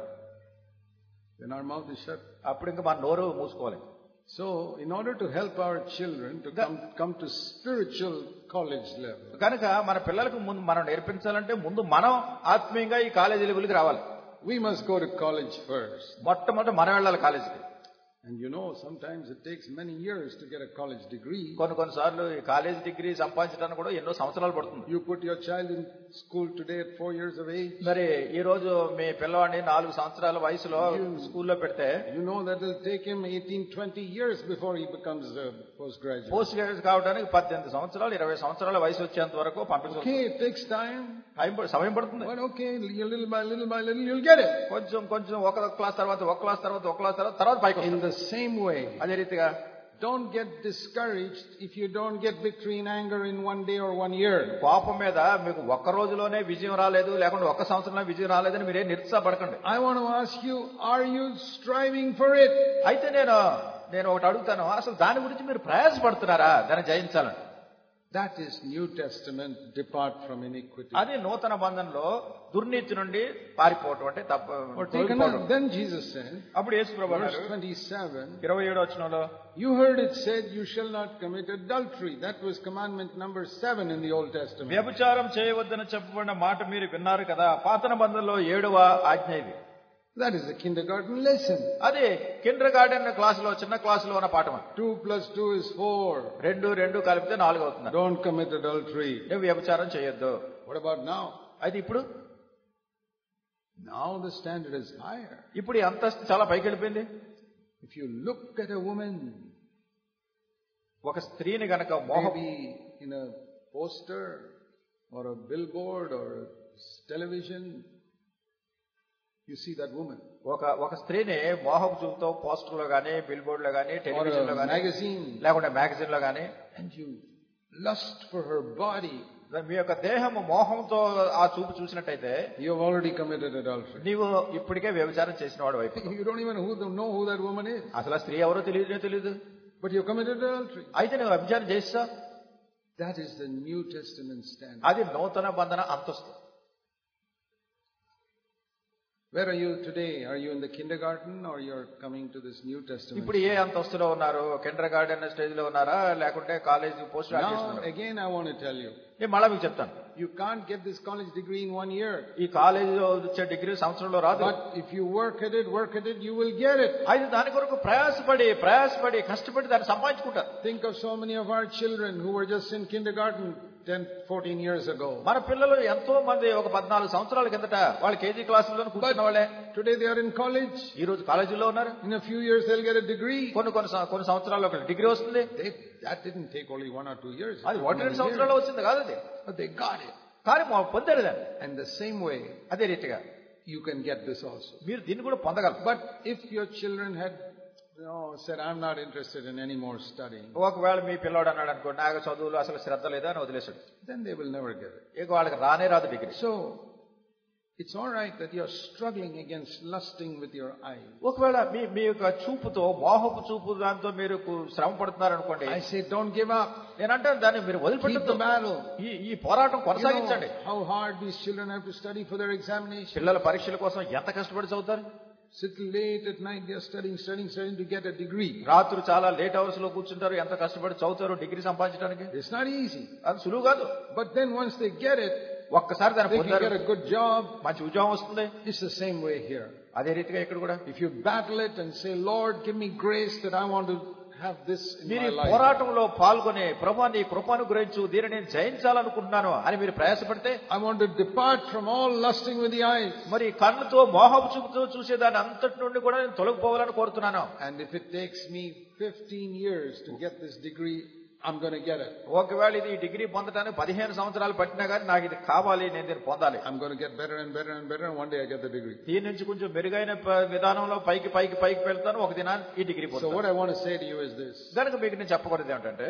Then our mouth is shut. అప్పుడు ఇంకా మన నోరు మూసుకోవాలి. So, in order to help our children to come, come to spiritual college level, కనుక మన పిల్లలకు ముందు మనం నేర్పించాలంటే ముందు మనం ఆత్మీయంగా ఈ కాలేజీ లెవెల్కి రావాలి. we must go to college first. మొట్టమొదటి మనం వెళ్ళాలి కాలేజీకి. And you know, sometimes it takes many years to get a college degree. కొన్ని కొన్నిసార్లు ఈ కాలేజ్ డిగ్రీ సంపాదించడానికి కూడా ఎన్నో సంవత్సరాలు పడుతుంది. You put your child in school today at four years of age. మరి ఈ రోజు మీ పిల్లవాడిని నాలుగు సంవత్సరాల వయసులో స్కూల్లో పెడితే you know that it'll take him eighteen twenty years before he becomes a postgraduate. Post graduate కావడానికి పద్దెనిమిది సంవత్సరాలు ఇరవై సంవత్సరాల వయసు వచ్చేంత వరకు పంపించాలి. Okay, it takes time. సమయం పడుతుంది. But okay, little by little by little you'll get it. కొంచెం కొంచెం ఒక క్లాస్ తర్వాత ఒక క్లాస్ తర్వాత ఒక క్లాస్ తర్వాత తర్వాత పైకి. In the same way, అదే రీతిగా don't get discouraged if you don't get victory in anger in one day or one year. కోపం మీద మీకు ఒక్క రోజులోనే విజయం రాలేదు, లేకుంటే ఒక్క సంవత్సరంలో విజయం రాలేదని మీరే నిరుత్సాహపడకండి. I want to ask you, are you striving for it? అయితే నేను నేను ఒకటి అడుగుతాను, అసలు దాని గురించి మీరు ప్రయాసపడుతున్నారా దాన్ని జయించాలని? That is New Testament, depart from iniquity. అది నూతన బంధంలో దుర్నీతి నుండి పారిపోవటం అంటే తప్ప. Or take another, then Jesus said, అప్పుడు యేసు ప్రభువు verse twenty-seven, ఇరవై ఏడో వచనంలో, you heard it said, you shall not commit adultery. That was commandment number seven in the Old Testament. వ్యభిచారం చేయవద్దని చెప్పబడిన మాట మీరు విన్నారు కదా, పాత బంధంలో ఏడవ ఆజ్ఞ ఇది. That is a kindergarten lesson. అది కిండర్ గార్డెన్ క్లాసులో, చిన్న క్లాసులో ఉన్న పాఠం. Two plus two is four. రెండు రెండు కలిపితే నాలుగు అవుతుంది. Don't commit adultery. నువ్వు వ్యభిచారం చేయొద్దు. What about now? అయితే ఇప్పుడు Now the standard is higher. ఇప్పుడు ఈ అంతస్తు చాలా పైకి వెళ్ళిపోయింది. If you look at a woman, ఒక స్త్రీని గనక మోహం, maybe in a poster or a billboard or a television, you see that woman. ఒక ఒక స్త్రీని మోహం చూపుతో పోస్టర్ లో గానీ, బిల్ బోర్డ్ లో గానీ, టెలివిజన్ లో గానీ, magazine, లేకుంటే మ్యాగజైన్ లో గానీ, and you lust for her body, మీ యొక్క దేహము మోహంతో ఆ చూపు చూసినట్టయితే you have already committed adultery. నీవు ఇప్పటికే వ్యభిచారం చేసిన వాడు వైపు. You don't even who know who that woman is. అసలు స్త్రీ ఎవరో తెలియదు తెలియదు But you committed adultery. అయితే నువ్వు వ్యభిచారం చేస్తా. That is the New Testament standard. అది నూతన బంధన అంతస్తు. Where are you today? Are you in the kindergarten or you're coming to this New Testament? ఇప్పుడు ఏ అంతస్తులో ఉన్నారు? కిండర్ గార్డెన్ స్టేజ్ లో ఉన్నారా, లేకుంటే college post graduation? Now again I want to tell you, నేను మళ్ళా మీకు చెప్తాను, you can't get this college degree in one year. ఈ కాలేజ్ లో వచ్చే డిగ్రీ సంవత్సరంలో రాదు. But if you work at it, work at it, you will get it. అయితే దాని కొరకు ప్రయాసపడి ప్రయాసపడి కష్టపడి దాన్ని సంపాదించుకుంటారు. Think of so many of our children who were just in kindergarten ten, fourteen years ago. మన పిల్లలు ఎంతో మంది ఒక పద్నాలుగు సంవత్సరాల కిందట వాళ్ళు కేజీ క్లాసుల్లో కూర్చున్న వాళ్ళే today they are in college. ఈ రోజు కాలేజీలో ఉన్నారు. In a few years they'll get a degree. కొన్ని కొన్ని కొన్ని సంవత్సరాల్లో ఒక డిగ్రీ వస్తుంది. They, that didn't take only one or two years. అది ఒకటి రెండు సంవత్సరాల్లో వచ్చింది కాదు అది. But they got it. కానీ పొందారు దాన్ని. And the same way, అదే రీతిగా you can get this also. మీరు దీన్ని కూడా పొందగలరు. But if your children had, you know, said, I'm not interested in any more studying, ఒకవేళ మీ పిల్లోడు అన్నాడు అనుకోండి, నాకు చదువులు అసలు శ్రద్ధ లేదా అని వదిలేసాడు, then they will never get it. ఇక వాళ్ళకి రానే రాదు degree. So it's all right that you're struggling against lusting with your eyes. ఒకవేళ మీ మీ యొక్క చూపుతో, మోహపు చూపు దాంతో మీరు శ్రమ పడుతున్నారు అనుకోండి, I say don't give up. నేనంటే దాన్ని మీరు Keep వదిలిపెట్టద్దు. the battle. ఈ ఈ పోరాటం You know కొనసాగించండి. how hard these children have to study for their examination. పిల్లల పరీక్షల కోసం ఎంత కష్టపడి చదువుతారు. Sit late at night, they're studying, studying, studying to get a degree. రాత్రి చాలా లేట్ అవర్స్ లో కూర్చుంటారు, ఎంత కష్టపడి చదువుతారు డిగ్రీ సంపాదించడానికి. It's not easy. అది సులువు కాదు. But then once they get it, ఒక్కసారి దాన్ని they can పొందారు, get a good job. మంచి ఉద్యోగం వస్తుంది. It's the same way here. అదే రీతిగా ఇక్కడ కూడా If you battle it and say, Lord, give me grace that I want to have this in మీరు my ఈ life. పోరాటంలో పాల్గొని ప్రభు నీ కృపను గురించి దీన్ని నేను జయించాలనుకుంటున్నాను అని మీరు ప్రయాసపడితే, I want to depart from all lusting with the eyes. మరి కన్నుతో మోహపు చూపుతో చూసేదాన్ని అంతటి నుండి కూడా నేను తొలగిపోవాలని కోరుతున్నాను. And if it takes me fifteen years to get this degree, I'm going to get it. ఒకవేళ ఇది ఈ డిగ్రీ పొందడానికి పదిహేను సంవత్సరాలు పట్టినా కానీ నాకు ఇది కావాలి, నేను దీన్ని పొందాలి. I'm going to get better and better and better, and one day I get the degree. దీని నుంచి కొంచెం మెరుగైన ప- విధానంలో పైకి పైకి పైకి వెళ్తాను, ఒక దినాన్ని ఈ డిగ్రీ So పొందుతాను. what I want to say to you is this. కనుక మీకు నేను చెప్పకూడదు ఏమిటంటే,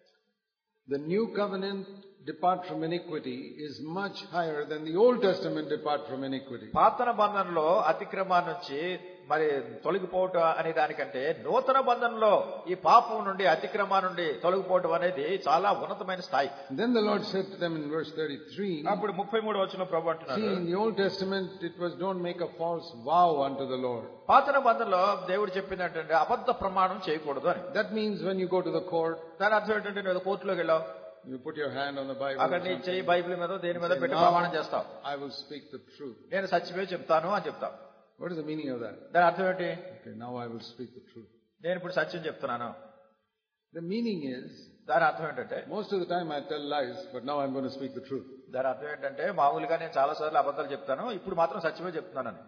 The new covenant, depart from iniquity, is much higher than the Old Testament, depart from iniquity. పాతన బంధంలో అతిక్రమా నుంచి మరి తొలగిపోవటం అనే దానికంటే నూతన బంధంలో ఈ పాపం నుండి, అతిక్రమా నుండి తొలగిపోవటం అనేది చాలా ఉన్నతమైన స్థాయి. And then the Lord said to them in verse thirty-three, అప్పుడు ముప్పై మూడు వచనం ప్రభు see, అంటున్నారు, in the Old Testament it was don't make a false vow unto the Lord. పాతన బంధంలో దేవుడు చెప్పింది ఏంటంటే అబద్ధ ప్రమాణం చేయకూడదు అని. That means when you go to the court, దాని అర్థం ఏంటంటే నువ్వు కోర్టులోకి వెళ్ళావు, you put your hand on the Bible, అక్కడ నీ or చెయ్యి something, బైబిల్ మీద దేని మీద say, పెట్టి "Now ప్రమాణం చేస్తావు, I will speak the truth." నేను సత్యమే చెప్తాను అని చెప్తావు. What is the meaning of that? దాని అర్థం ఏంటి? Okay, now I will speak the truth. నేను ఇప్పుడు సత్యం చెప్తున్నాను. The meaning is, దాని అర్థం ఏంటంటే, most of the time I tell lies, but now I'm going to speak the truth. దాని అర్థం ఏంటంటే మామూలుగా నేను చాలా సార్లు అబద్ధాలు చెప్తాను, ఇప్పుడు మాత్రం సత్యమే చెప్తున్నానని.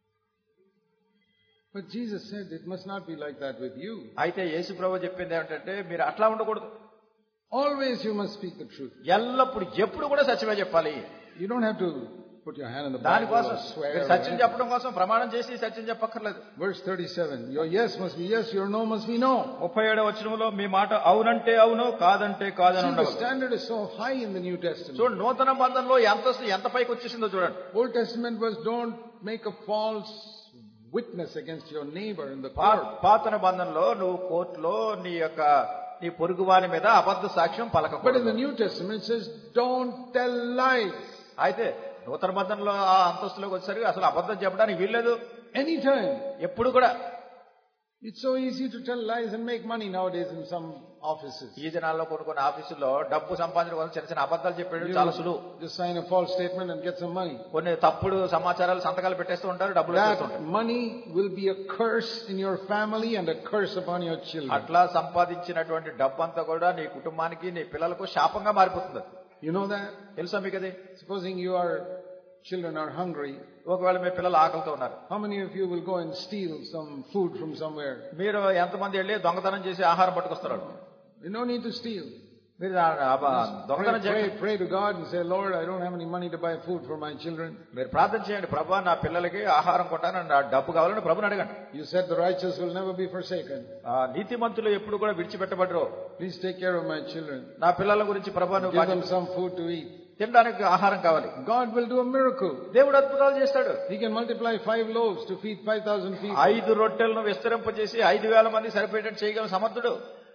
But Jesus said it must not be like that with you. అయితే యేసు ప్రభువు చెప్పింది ఏమిటంటే మీరు అట్లా ఉండకూడదు. Always you must speak the truth. ఎల్లప్పుడు ఎప్పుడు కూడా సత్యమే చెప్పాలి. You don't have to put your hand on the Bible దానికోసం or swear. మీరు or సత్యం anything. చెప్పడం కోసం ప్రమాణం చేసి సత్యం చెప్పక్కర్లేదు. Verse thirty-seven, your yes must be yes, your no must be no. ముప్పై ఏడవ వచనంలో మీ మాట అవునంటే అవును, కాదంటే కాదని See, the ఉండదు. standard is so high in the New Testament. చూడండి, నూతన బంధంలో ఎంత ఎంత పైకి వచ్చేసిందో చూడండి. Old Testament was don't make a false witness against your neighbor in the పా- court. పాతన బంధంలో నువ్వు కోర్టులో నీ యొక్క నీ పొరుగువాని మీద అబద్ధ సాక్ష్యం But in పలకకూడదు. the New Testament it says, don't tell lies. అయితే నూతన బంధంలో ఆ అంతస్తులోకి వచ్చేసరికి అసలు అబద్ధం చెప్పడానికి వీల్లేదు. Anytime. ఎప్పుడు కూడా. It's so easy to tell lies and make money nowadays in some offices. ఈ దినాల్లో కొన్ని కొన్ని ఆఫీసుల్లో డబ్బు సంపాదించడం కోసం చిన్న చిన్న అబద్ధాలు చెప్పేది చాలా సులువు. Just sign a false statement and get some money. కొన్ని తప్పుడు సమాచారాలు సంతకాలు పెట్టేస్తూ ఉంటారు, డబ్బులు That money will be a curse in your family and a curse upon your children. అట్లా సంపాదించినటువంటి డబ్బు అంతా కూడా నీ కుటుంబానికి నీ పిల్లలకు శాపంగా మారిపోతుంది. You know that? తెలుసా మీకు అది? Supposing you are children are hungry. ఒకవేళ మీ పిల్లలు ఆకలితో ఉన్నారు. How many of you will go and steal some food from somewhere? మీరు ఎంతమంది వెళ్ళి దొంగతనం చేసి ఆహారం పట్టుకొస్తారు? You no need to steal. మీరు దొంగతనం చేయండి. Pray, pray to God and say, Lord, I don't have any money to buy food for my children. మీరు ప్రార్థన చేయండి, ప్రభా నా పిల్లలకి ఆహారం కొట్టాను, నా డబ్బు కావాలని ప్రభుని అడగండి. You said the righteous will never be forsaken. నీతిమంతులు ఎప్పుడు కూడా విడిచిపెట్టబడరు. Please take care of my children. నా పిల్లల గురించి ప్రభా నువ్వు give them some food to eat. తినడానికి ఆహారం కావాలి. God will do a miracle. దేవుడు అద్భుతాలు చేస్తాడు. He can multiply five loaves to feed five thousand people. ఐదు రొట్టెలను విస్తరింపజేసి ఐదు వేల మంది సరిపోయేటట్టు చేయగల సమర్థుడు.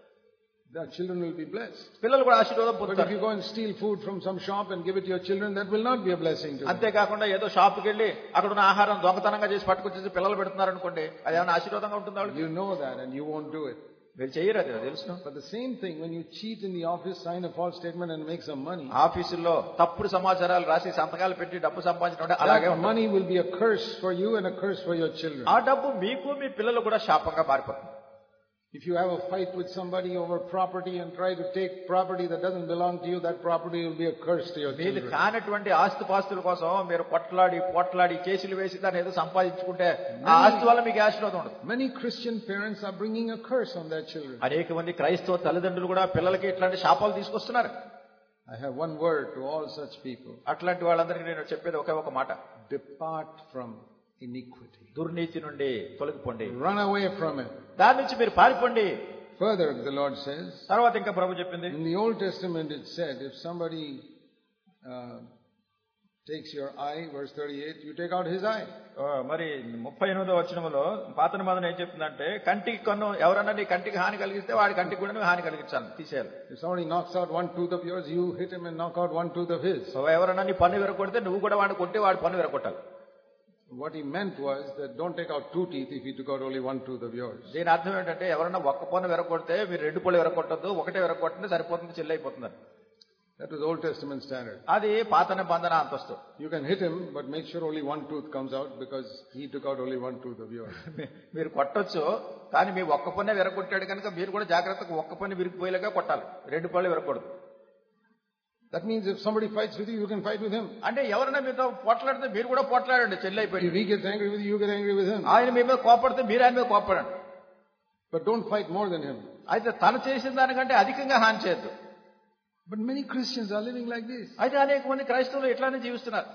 The children will be blessed. పిల్లలు కూడా ఆశీర్వాదం పొందుతారు. But if you go and steal food from some shop and give it to your children, that will not be a blessing to them. అంతే కాకుండా ఏదో షాప్కి వెళ్ళి అక్కడ ఉన్న ఆహారం దొంగతనంగా చేసి పట్టుకొచ్చేసి పిల్లలు పెడుతున్నారు అనుకోండి, అది ఏమైనా ఆశీర్వాదంగా ఉంటుందా? You know that and you won't do it. మీరు చేయరు, అది తెలుసు. But the same thing, when you cheat in the office, sign a false statement and make some money. ఆఫీసుల్లో తప్పుడు సమాచారాలు రాసి సంతకాలు పెట్టి డబ్బు సంపాదించడం అలాగే money will be a curse for you and a curse for your children. ఆ డబ్బు మీకు మీ పిల్లలు కూడా శాపంగా మారిపోతుంది. If you have a fight with somebody over property and try to take property that doesn't belong to you, that property will be a curse to your children. మీది కానటువంటి ఆస్తిపాస్తుల కోసం మీరు కొట్లాడి పోట్లాడి కేసులు వేసి దాన్ని ఏదో సంపాదించుకుంటే ఆ ఆస్తి వల్ల మీకు ఆశీర్వాదం ఉండదు. Many Christian parents are bringing a curse on their children. అనేక మంది క్రైస్తవ తల్లిదండ్రులు కూడా పిల్లలకి ఇట్లాంటి శాపాలు తీసుకొస్తున్నారు. I have one word to all such people. అట్లాంటి వాళ్ళందరికీ నేను చెప్పేది ఒకే ఒక మాట, depart from iniquity. దుర్నీతి నుండి తొలగిపోండి. Run away from it. దాని నుంచి మీరు పారిపోండి. Further, the Lord says, తర్వాత ఇంకా ప్రభు చెప్పింది, in the Old Testament it said, if somebody uh, takes your eye, verse thirty-eight, you take out his eye. మరి ముప్పై ఎనిమిదో వచనంలో పాత నిబంధన ఏం చెప్తుందంటే, కంటికి కన్ను ఎవరన్నా నీ కంటికి హాని కలిగిస్తే వాడి కంటికి కూడా హాని కలిగించాలి, తీసేయాలి. If somebody knocks out one tooth of yours, you hit him and knock out one tooth of his. So ఎవరన్నా నీ పన్ను విరగొడితే నువ్వు కూడా వాడిని కొట్టి వాడి పన్ను విరగొట్టాలి. What he meant was that don't take out two teeth if he took out only one tooth of yours. దీని అర్థం ఏంటంటే, ఎవరన్నా ఒక్క పన్ను విరగొడితే మీరు రెండు పళ్ళు విరగొట్టద్దు, ఒకటే విరగొట్టితే సరిపోతుంది, చిల్లు అయిపోతుంది. That was Old Testament standard. అది పాత నిబంధన అంతస్తు. You can hit him, but make sure only one tooth comes out because he took out only one tooth of yours. మీరు కొట్టొచ్చు, కానీ మీ ఒక్క పన్నే విరగొట్టాడు కనుక మీరు కూడా జాగ్రత్తగా ఒక్క పన్ను విరిగిపోయేలాగా కొట్టాలి, రెండు పళ్ళు విరగకూడదు. That means if somebody fights with you, you can fight with him. అంటే ఎవరైనా మీతో పోట్లాడితే మీరు కూడా పోట్లాడండి, చెల్లి అయిపోయి. If he gets angry with you, you get angry with him. ఆయన మీ మీద కోపడితే మీరు ఆయన మీద కోపడండి. But don't fight more than him. అయితే తను చేసిన దానికంటే అధికంగా హాని చేయొద్దు. But many Christians are living like this. అయితే అనేక మంది క్రైస్తవులు ఇట్లానే జీవిస్తున్నారు.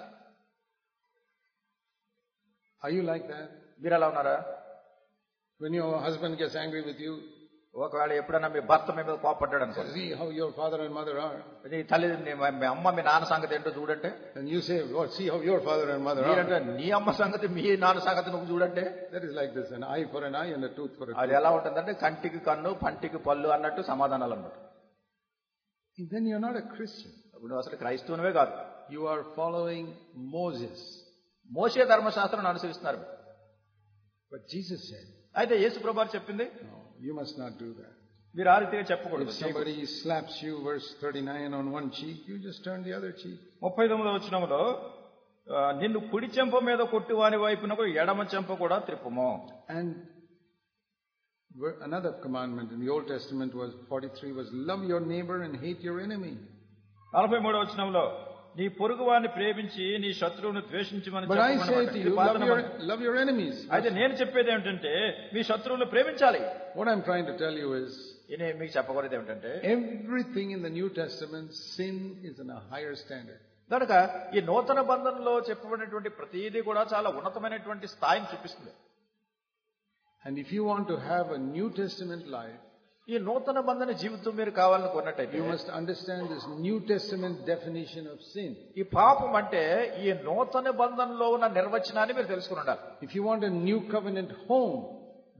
Are you like that? మీరు ఎలా ఉన్నారా? When your husband gets angry with you, ఒకవేళ ఎప్పుడైనా మీ భర్త మీ మీద కోపడ్డాడు అనుకో, see how your father and mother are. నీ తల్లి మీ అమ్మ మీ నాన్న సంగతి ఏంటో చూడంటే, and you say, oh, see how your father and mother are. మీరంటే నీ అమ్మ సంగతి మీ నాన్న సంగతి నువ్వు చూడంటే, that is like this, an eye for an eye and a tooth for a tooth. అది ఎలా ఉంటుందంటే కంటికి కన్ను పంటికి పళ్ళు అన్నట్టు సమాధానాలు అన్నట్టు. Then you're not a Christian. ఇప్పుడు నువ్వు అసలు క్రైస్తవునివే కాదు. You are following Moses. మోషే ధర్మశాస్త్రాన్ని అనుసరిస్తున్నారు. But Jesus said, అయితే యేసు ప్రభువు చెప్పింది, no, you must not do that. మీరు ఆ రీతిగా చెప్పకూడదు. If somebody slaps you, verse thirty-nine, on one cheek, you just turn the other cheek. ముప్పై తొమ్మిదో వచనంలో, నిన్ను కుడి చెంప మీద కొట్టి వాని వైపునకు ఎడమ చెంప కూడా త్రిప్పుము. And another commandment in the Old Testament was forty-three was love your neighbor and hate your enemy. నలభై మూడో వచనంలో, నీ పొరుగువాన్ని ప్రేమించి నీ శత్రువును ద్వేషించమని But I say to you, love your, love your enemies. అయితే నేను చెప్పేది ఏమిటంటే, మీ శత్రువులను ప్రేమించాలి. What I'm trying to tell you is, నేను మీకు చెప్పకూడదు ఏమిటంటే, everything in the New Testament, sin is in a higher standard. కనుక ఈ నూతన బంధంలో చెప్పబడినటువంటి ప్రతిదీ కూడా చాలా ఉన్నతమైనటువంటి స్థాయిని చూపిస్తుంది. And if you want to have a New Testament life, ఈ నూతన బంధన జీవితం మీరు కావాలనుకున్నట్టయితే, you must understand this New Testament definition of sin. ఈ పాపం అంటే ఈ నూతన బంధంలో ఉన్న నిర్వచనాన్ని మీరు తెలుసుకుని ఉండాలి. If you want a new covenant home,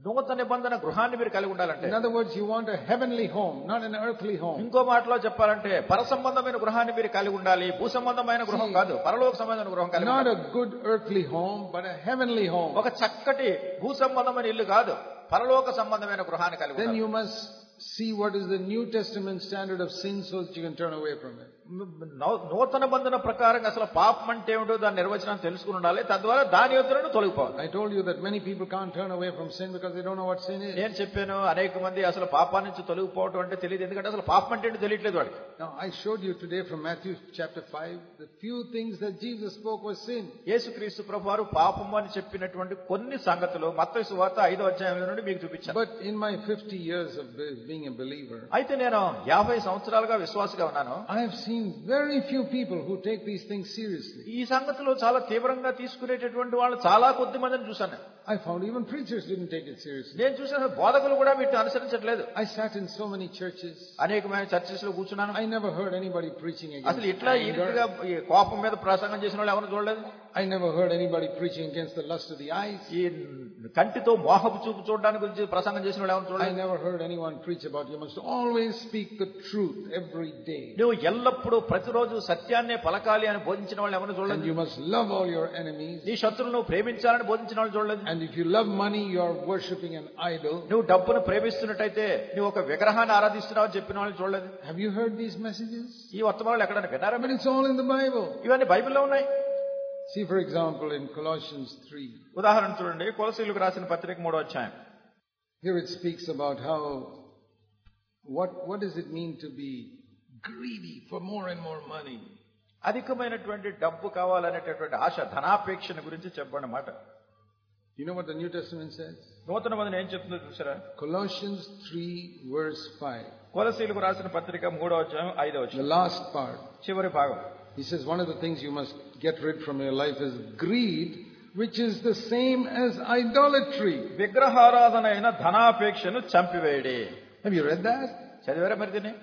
నూతన నిబంధన గృహాన్ని మీరు కలిగి ఉండాలంటే, in other words, you want a heavenly home, not an earthly home. ఇంకో మాటలో చెప్పాలంటే పర సంబంధమైన గృహాన్ని మీరు కలిగి ఉండాలి. భూ సంబంధమైన గృహం కాదు, పరలోక సంబంధమైన గృహం కలిగి Not ఉండాలి. a good earthly home, but a heavenly home. ఒక చక్కటి భూ సంబంధమైన ఇల్లు కాదు, పరలోక సంబంధమైన గృహాన్ని కలిగి Then ఉండాలి. you must see what is the New Testament standard of sin so that you can turn away from it. నూ- నూతన బంధన ప్రకారంగా అసలు పాపం అంటే ఏమిటో దాని నిర్వచనం తెలుసుకుని ఉండాలి. తద్వారా దాని యొద్దను తొలగిపోవాలి. I told you that many people can't turn away from sin because they don't know what sin is. నేను చెప్పాను, అనేక మంది అసలు పాపాన్ని నుంచి తొలగిపోవటం అంటే తెలియదు, ఎందుకంటే అసలు పాపం అంటే ఏంటో తెలియట్లేదు వాడికి. Now, I showed you today from Matthew chapter five, the few things that Jesus spoke was sin. యేసుక్రీస్తు ప్రభువారు పాపము అని చెప్పినటువంటి కొన్ని సంగతులు మత్తయి సువార్త ఐదో అధ్యాయంలో నుండి మీకు చూపించాను. But in my fifty years of be- being a believer, అయితే నేను యాభై సంవత్సరాలుగా విశ్వాసగా ఉన్నాను. I have seen very few people who take these things seriously. ఈ సంగతులు చాలా తీవ్రంగా తీసుకునేటటువంటి వాళ్ళు చాలా కొద్ది మందిని చూశాను. I found even preachers didn't take it seriously. నేను చూసిన బోధకులు కూడా వీటిని అనుసరించట్లేదు. I sat in so many churches. అనేకమైన చర్చెస్ లో కూర్చున్నాను. I never heard anybody preaching అసలు against ఇట్లా ఈ anger. రీతిగా ఈ కోపం మీద ప్రసంగం చేసిన వాళ్ళు ఎవరు చూడలేదు. I never heard anybody preaching against the lust of the eyes. ఈ కంటితో మోహపు చూపు చూడడానికి గురించి ప్రసంగం చేసిన వాళ్ళు ఎవరు I చూడలేదు. never heard anyone preach about you must always speak the truth every day. నువ్వు ఎల్లప్పుడూ ప్రతిరోజు సత్యాన్నే పలకాలి అని బోధించిన వాళ్ళు ఎవరు And చూడలేదు. you must love all your enemies. నీ శత్రువులను ప్రేమించాలని బోధించిన వాళ్ళు చూడలేదు. And if you love money, you are worshipping an idol. నువ్వు డబ్బును ప్రేమిస్తున్నట్టయితే నువ్వు ఒక విగ్రహాన్ని ఆరాధిస్తున్నావు అని చెప్పిన వాళ్ళు చూడలేదు. Have you heard these messages? ఈ వర్తమానాలు ఎక్కడైనా విన్నారా? But it's all in the Bible. ఇవన్నీ బైబిల్లో ఉన్నాయి. See, for example, in Colossians three, ఉదాహరణ చూడండి, కొలసీయులకు రాసిన పత్రిక మూడో అధ్యాయం. here it speaks about how, what, what does it mean to be greedy for more and more money? అధికమైనటువంటి డబ్బు కావాలనేటటువంటి ఆశ, ధనాపేక్షణ గురించి చెప్పండి మాట. You know what the New Testament says? నూతన మందిని ఏం చెప్తుందో చూసారా? Colossians three verse five. కొలసీయులకు రాసిన పత్రిక మూడో అధ్యాయం ఐదో The అధ్యాయం last part. చివరి భాగం. He says one of the things you must get rid from your life is greed, which is the same as idolatry. విగ్రహారాధన అయిన ధనాపేక్షను చంపివేయడి. Have you read that? చదివారా మరి దీన్ని?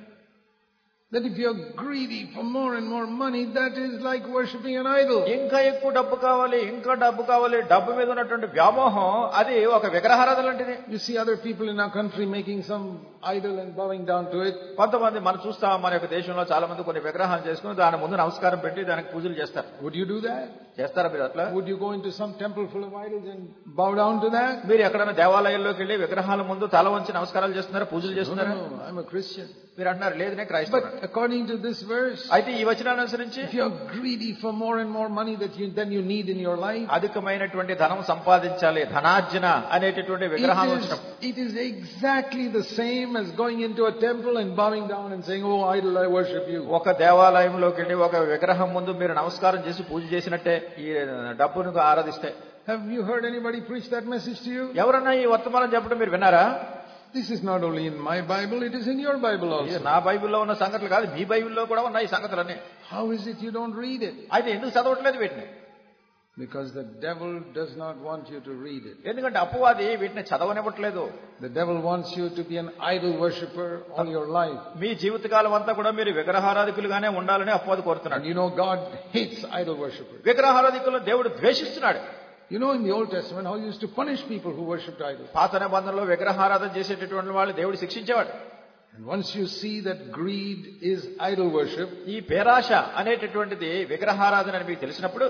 That if you're greedy for more and more money, that is like worshipping an idol. ఇంకా ఎక్కువ డబ్బు కావాలి, ఇంకా డబ్బు కావాలి, డబ్బు మీద ఉన్నటువంటి వ్యామోహం అది ఒక విగ్రహారాధన లాంటిది. You see other people in our country making some idol and bowing down to it. కొంతమంది మనం చూస్తాం, మన యొక్క దేశంలో చాలా మంది కొన్ని విగ్రహాలు చేసుకుని దాని ముందు నమస్కారం పెట్టి దానికి పూజలు చేస్తారు. Would you do that? చేస్తారా మీరు అట్లా? Would you go into some temple full of idols and bow down to that? మీరు ఎక్కడైనా దేవాలయంలోకి వెళ్ళి విగ్రహాల ముందు తల వంచి నమస్కారాలు చేస్తున్నారా, పూజలు No, చేస్తున్నారా? no, I'm a Christian. మీరు అంటున్నారు లేదు నేను క్రైస్తవుడు. But according to this verse, అయితే ఈ వచనాన్ని అనుసరించి if you're greedy for more and more money that you than you need in your life, అధికమైనటువంటి ధనం సంపాదించాలి, ధనార్జన అనేటటువంటి విగ్రహాలు it is, వచ్చినప్పుడు it is exactly the same as going into a temple and bowing down and saying, "Oh idol, I worship you." ఒక దేవాలయంలోకి వెళ్ళి ఒక విగ్రహం ముందు మీరు నమస్కారం చేసి పూజ చేసినట్టే ఈ డబ్బును ఆరాధిస్తే. Have you heard anybody preach that message to you? ఎవరన్నా ఈ వర్తమానం చెప్పడం మీరు విన్నారా? This is not only in my Bible, it is in your Bible ఇది also. నా బైబిల్లో ఉన్న సంగతులు కాదు, మీ బైబిల్లో కూడా ఉన్నాయి ఈ సంగతులన్నీ. How is it you don't read it? అయితే ఎందుకు చదవట్లేదు వీటిని? Because the devil does not want you to read it. ఎందుకంటే అపవాది వీటిని చదవనివ్వట్లేదు. The devil wants you to be an idol worshipper all your life. మీ జీవితకాలం అంతా కూడా మీరు విగ్రహారాధికులుగానే ఉండాలని అపవాది And కోరుతున్నాడు. you know God hates idol worshipers. విగ్రహారాధికులను దేవుడు ద్వేషిస్తున్నాడు. You know in the Old Testament how he used to punish people who worshipped idols. పాత నిబంధనలో విగ్రహారాధన చేసేటటువంటి వాళ్ళు దేవుడు శిక్షించేవాడు. And once you see that greed is idol worship, ఈ పేరాశ అనేటటువంటిది విగ్రహారాధన అని మీకు తెలిసినప్పుడు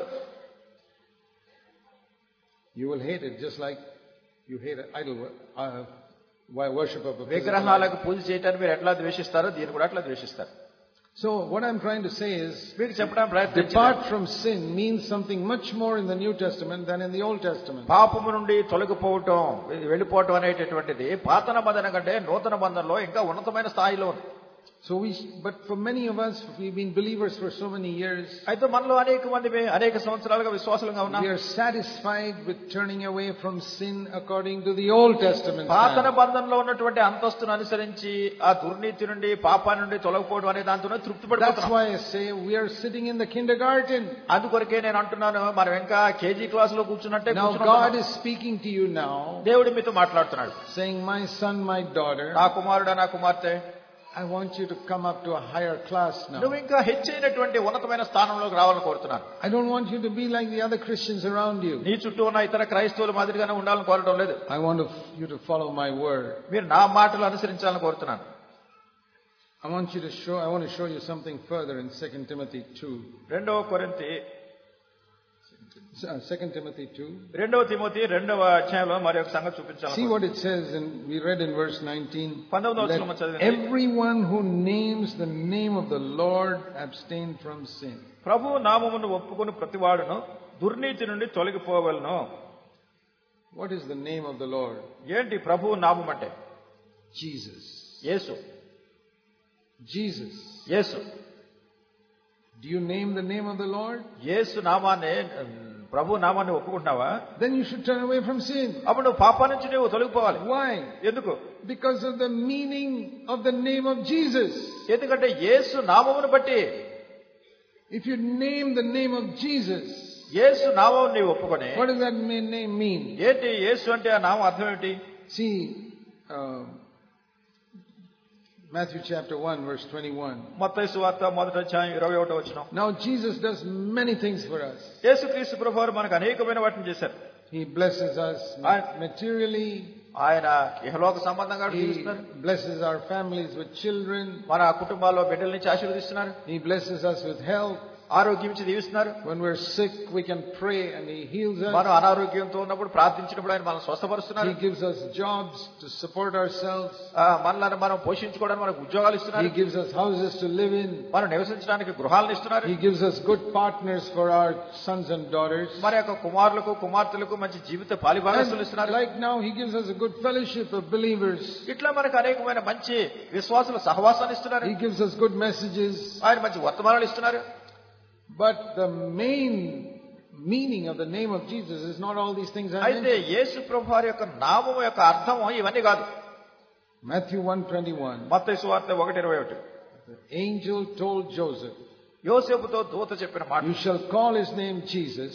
you will hate it just like you hate idol uh, worship of a physical విగ్రహాలకు idol. పూజ చేయటాన్ని మీరు ఎట్లా ద్వేషిస్తారో దీన్ని కూడా అట్లా ద్వేషిస్తారు. So what I'm trying to say is, మీకు చెప్పడానికి ప్రయత్నించాను, depart from sin means something much more in the New Testament than in the Old Testament. పాపము నుండి తొలగిపోవటం, వెళ్ళిపోవటం అనేటటువంటిది పాత నిబంధన కంటే నూతన బంధంలో ఇంకా ఉన్నతమైన స్థాయిలో ఉంది. So we, but for many of us, we've been believers for so many years. అయితే మనలో అనేక మంది అనేక సంవత్సరాలుగా విశ్వాసులుగా ఉన్నాం. We are satisfied with turning away from sin according to the Old Testament. పాత standard. నిబంధనలో ఉన్నటువంటి అంతస్తును అనుసరించి ఆ దుర్నీతి నుండి పాపా నుండి తొలగిపోవడం అనే దాంతో తృప్తి That's పడిపోతున్నాం. why I say we are sitting in the kindergarten. అందుకొరకే నేను అంటున్నాను, మనం ఇంకా కేజీ క్లాస్ లో కూర్చున్నట్టే Now కూర్చున్నాం. God is speaking to you now, దేవుడు మీతో మాట్లాడుతున్నాడు, saying, "My son, my daughter, నా కుమారుడా నా కుమార్తె, I want you to come up to a higher class now. నువ్వు ఇంకా హెచ్చైనటువంటి ఉన్నతమైన స్థానంలోకి రావాలని కోరుతున్నాను. I don't want you to be like the other Christians around you. నీ చుట్టూ ఉన్న ఇతర క్రైస్తవుల మాదిరిగానే ఉండాలని కోరడం లేదు. I want to, you to follow my word. మీరు నా మాటలు అనుసరించాలని కోరుతున్నాను. I want you to show, I want to show you something further in Second Timothy two. రెండవ కొరింథీ Second Timothy two. రెండవ తిమోతి రెండవ అధ్యాయంలో మరి ఒక సంగతి చూపించాలి. See what it says, and we read in verse nineteen. Let everyone who names the name of the Lord abstain from sin. ప్రభు నామమును ఒప్పుకొని ప్రతివాడును దుర్నీతి నుండి తొలగిపోవలెను. What is the name of the Lord? ఏంటి ప్రభు నామం అంటే? Jesus. Yesu. Jesus. Yesu. Do you name the name of the Lord? యేసు నామాన్ని ప్రభు నామాన్ని ఒప్పుకుంటున్నావా? Then you should turn away from sin. అప్పుడు నువ్వు పాపం నుంచి నువ్వు తొలగిపోవాలి. Why? ఎందుకు? Because of the meaning of the name of Jesus. ఎందుకంటే యేసు నామమును బట్టి. If you name the name of Jesus, యేసు నామమును నీవు ఒప్పుకొని, what does that name mean? ఏంటి యేసు అంటే ఆ నామం అర్థం ఏంటి? See, uh, Matthew chapter one verse twenty-one. మత్తయి సువార్త మొదటి అధ్యాయం ఇరవై ఒకటవ వచనం. Now Jesus does many things for us. యేసుక్రీస్తు ప్రభువారు మనకు అనేకమైన వాటిని చేశారు. He blesses us materially. ఆయన ఇహలోక సంబంధంగా He blesses our families with children. మన కుటుంబాల్లో బిడ్డల నుంచి ఆశీర్వదిస్తున్నారు. He blesses us with health. ఆరోగ్యం ఇచ్చి దీవిస్తున్నారు. When we're sick, we can pray and He heals us. మనం అనారోగ్యంతో ఉన్నప్పుడు ప్రార్థించినప్పుడు ఆయన మనల్ని స్వస్థపరుస్తున్నారు. He gives us jobs to support ourselves. మనల్ని మనం పోషించుకోవడానికి మనకు ఉద్యోగాలు ఇస్తున్నారు. He gives us houses to live in. మనం నివసించడానికి గృహాలను ఇస్తున్నారు. He gives us good partners for our sons and daughters. మన యొక్క కుమారులకు కుమార్తెలకు మంచి జీవిత పాలిభాగస్తులు ఇస్తున్నారు. Like now He gives us a good fellowship of believers. ఇట్లా మనకు అనేకమైన మంచి విశ్వాసుల సహవాసాన్ని ఇస్తున్నారు. He gives us good messages. ఆయన మంచి వర్తమానాలు ఇస్తున్నారు. But the main meaning of the name of Jesus is not all these things I mentioned. అయితే యేసు ప్రభువారి యొక్క నామము యొక్క అర్థం ఇవన్నీ కాదు. Matthew one twenty-one. మత్తయి సువార్త ఒకటి ఇరవై ఒకటి. The angel told Joseph, యోసేపుతో దూత చెప్పిన మాట, you shall call his name Jesus,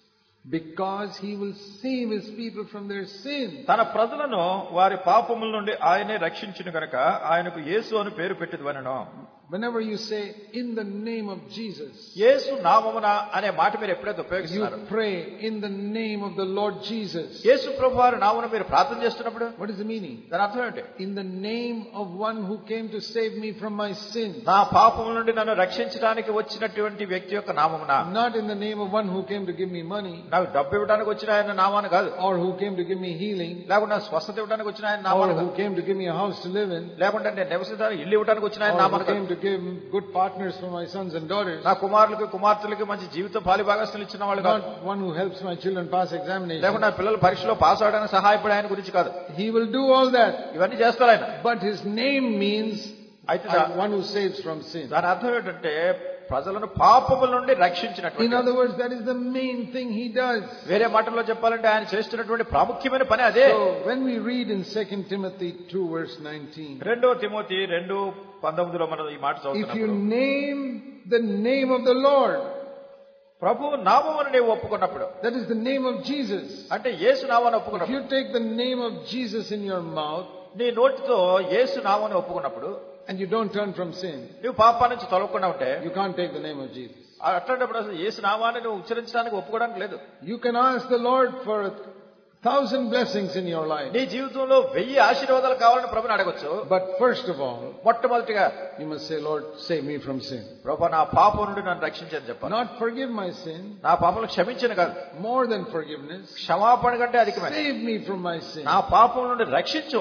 because he will save his people from their sin. తన ప్రజలను వారి పాపముల నుండి ఆయనే రక్షించును గనుక ఆయనకు యేసు అని పేరు పెట్టెదవనెను. Whenever you say in the name of Jesus, యేసు నామమున అనే మాట మీరు ఎప్పుడైతే ఉపయోగిస్తున్నారు, you pray in the name of the Lord Jesus. యేసు ప్రభువారి నామమున మీరు ప్రార్థన చేస్తున్నప్పుడు what is the meaning? దాని అర్థం ఏంటి? In the name of one who came to save me from my sin. నా పాపముల నుండి నన్ను రక్షించడానికి వచ్చినటువంటి వ్యక్తి యొక్క నామమున. Not in the name of one who came to give me money. నాకు డబ్బు ఇవ్వడానికి వచ్చిన ఆయన నామాన కాదు. Or who came to give me healing. లేకుంటే స్వస్థత ఇవ్వడానికి వచ్చిన ఆయన నామాన కాదు. Or who came to give me a house to live in. లేకుంటే నేను నివసించడానికి ఇల్లు ఇవ్వడానికి వచ్చిన ఆయన నామాన కాదు. Or who came to give good partners for my sons and daughters. నా కుమారులకు కుమార్తెలకు మంచి జీవిత పాలిభాగస్తులు ఇచ్చిన వాళ్ళు కాదు. Not one who helps my children pass examinations. లేకుంటే నా పిల్లలు పరీక్షలో పాస్ అవడానికి సహాయపడే ఆయన గురించి కాదు. He will do all that. ఇవన్నీ చేస్తారు ఆయన. But his name means one who saves from sin. దాని అర్థం ఏంటంటే ప్రజలను పాపముల నుండి రక్షించినటువంటి. In other words, that is the main thing he does. వేరే మాటల్లో చెప్పాలంటే ఆయన చేస్తున్నటువంటి ప్రాముఖ్యమైన పని అదే. So when we read in Second Timothy two verse nineteen, రెండో తిమోతి రెండు పంతొమ్మిదిలో మనం ఈ మాట చదువుతున్నాం. if you name the name of the Lord, ప్రభు నామమును నీవు ఒప్పుకున్నప్పుడు, that is the name of Jesus. అంటే యేసు నామాన్ని If ఒప్పుకున్నప్పుడు, you take the name of Jesus in your mouth, నీ నోటితో యేసు నామాన్ని ఒప్పుకున్నప్పుడు, and you don't turn from sin, నువ్వు పాపం నుంచి తొలగకుండా ఉంటే, you can't take the name of Jesus. అట్లాంటప్పుడు అసలు యేసు నామాన్ని నువ్వు ఉచ్చరించడానికి ఒప్పుకోవడానికి లేదు. You can ask the Lord for a thousand blessings in your life. నీ జీవితంలో వెయ్యి ఆశీర్వాదాలు కావాలని ప్రభుని అడగొచ్చు. But first of all, మొట్టమొదటిగా you must say, Lord, save me from sin. ప్రభు నా పాపం నుండి నన్ను రక్షించని చెప్పాలి. Not forgive my sin. నా పాపములు క్షమించను కాదు. More than forgiveness. క్షమాపణ కంటే అధికమైన. Save me from my sin. నా పాపం నుండి రక్షించు.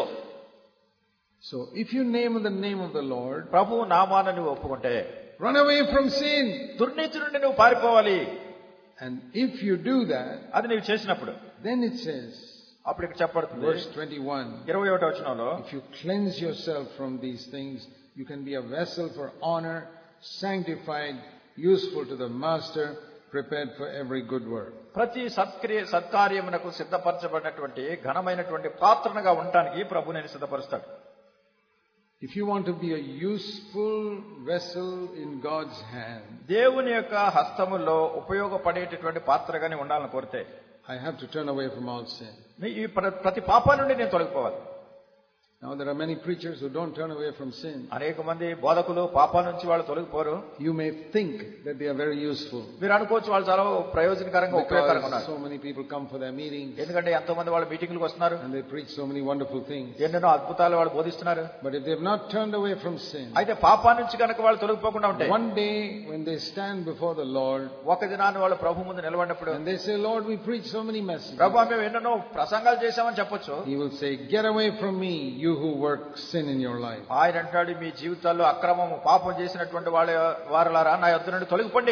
So if you name the name of the Lord, ప్రభు నామాన్ని నువ్వు ఒప్పుకుంటే, run away from sin. దుర్నీతి నుండి నువ్వు పారిపోవాలి. And if you do that, అది నీవు చేసినప్పుడు, then it says, అప్పుడు ఇక్కడ చెప్పబడుతుంది, verse twenty-one, ఇరవై ఒకటో వచనంలో, if you cleanse yourself from these things, you can be a vessel for honor, sanctified, useful to the master, prepared for every good work. ప్రతి సత్క్రియ సత్కార్యమునకు సిద్ధపరచబడినటువంటి ఘనమైనటువంటి పాత్రగా ఉండడానికి ప్రభు నేను సిద్ధపరుస్తాడు. If you want to be a useful vessel in God's hand, దేవుని యొక్క హస్తములో ఉపయోగపడేటటువంటి పాత్రగానే ఉండాలని కోరితే, I have to turn away from all sin. ఈ ప్రతి పాపం నుండి నేను తొలగిపోవాలి. Now there are many preachers who don't turn away from sin. అనేక మంది బోధకులు పాపం నుంచి వాళ్ళు తొలగిపోరు. You may think that they are very useful. మీరు అనుకోవచ్చు వాళ్ళు చాలా ప్రయోజనకరంగా ఉపయోగకరంగా ఉన్నారు. So many people come for their meetings. ఎందుకంటే ఎంతో మంది వాళ్ళ మీటింగ్లకు వస్తున్నారు. And they preach so many wonderful things. ఎన్నెన్నో అద్భుతాలు వాళ్ళు బోధిస్తున్నారు. But if they have not turned away from sin. అయితే పాపం నుంచి కనుక వాళ్ళు తొలగిపోకుండా ఉంటే one day when they stand before the Lord. ఒక దినాన్ని వాళ్ళు ప్రభు ముందు నిలబడినప్పుడు and they say, Lord, we preach so many messages. ప్రభు మేము ఎన్నెన్నో ప్రసంగాలు చేశామని చెప్పొచ్చు. He will say, get away from me, you who work sin in your life. ఆయన అంటాడు మీ జీవితాల్లో అక్రమము పాపం చేసినటువంటి వాళ్ళ వారలారా నా యొద్ద నుండి తొలగిపోండి.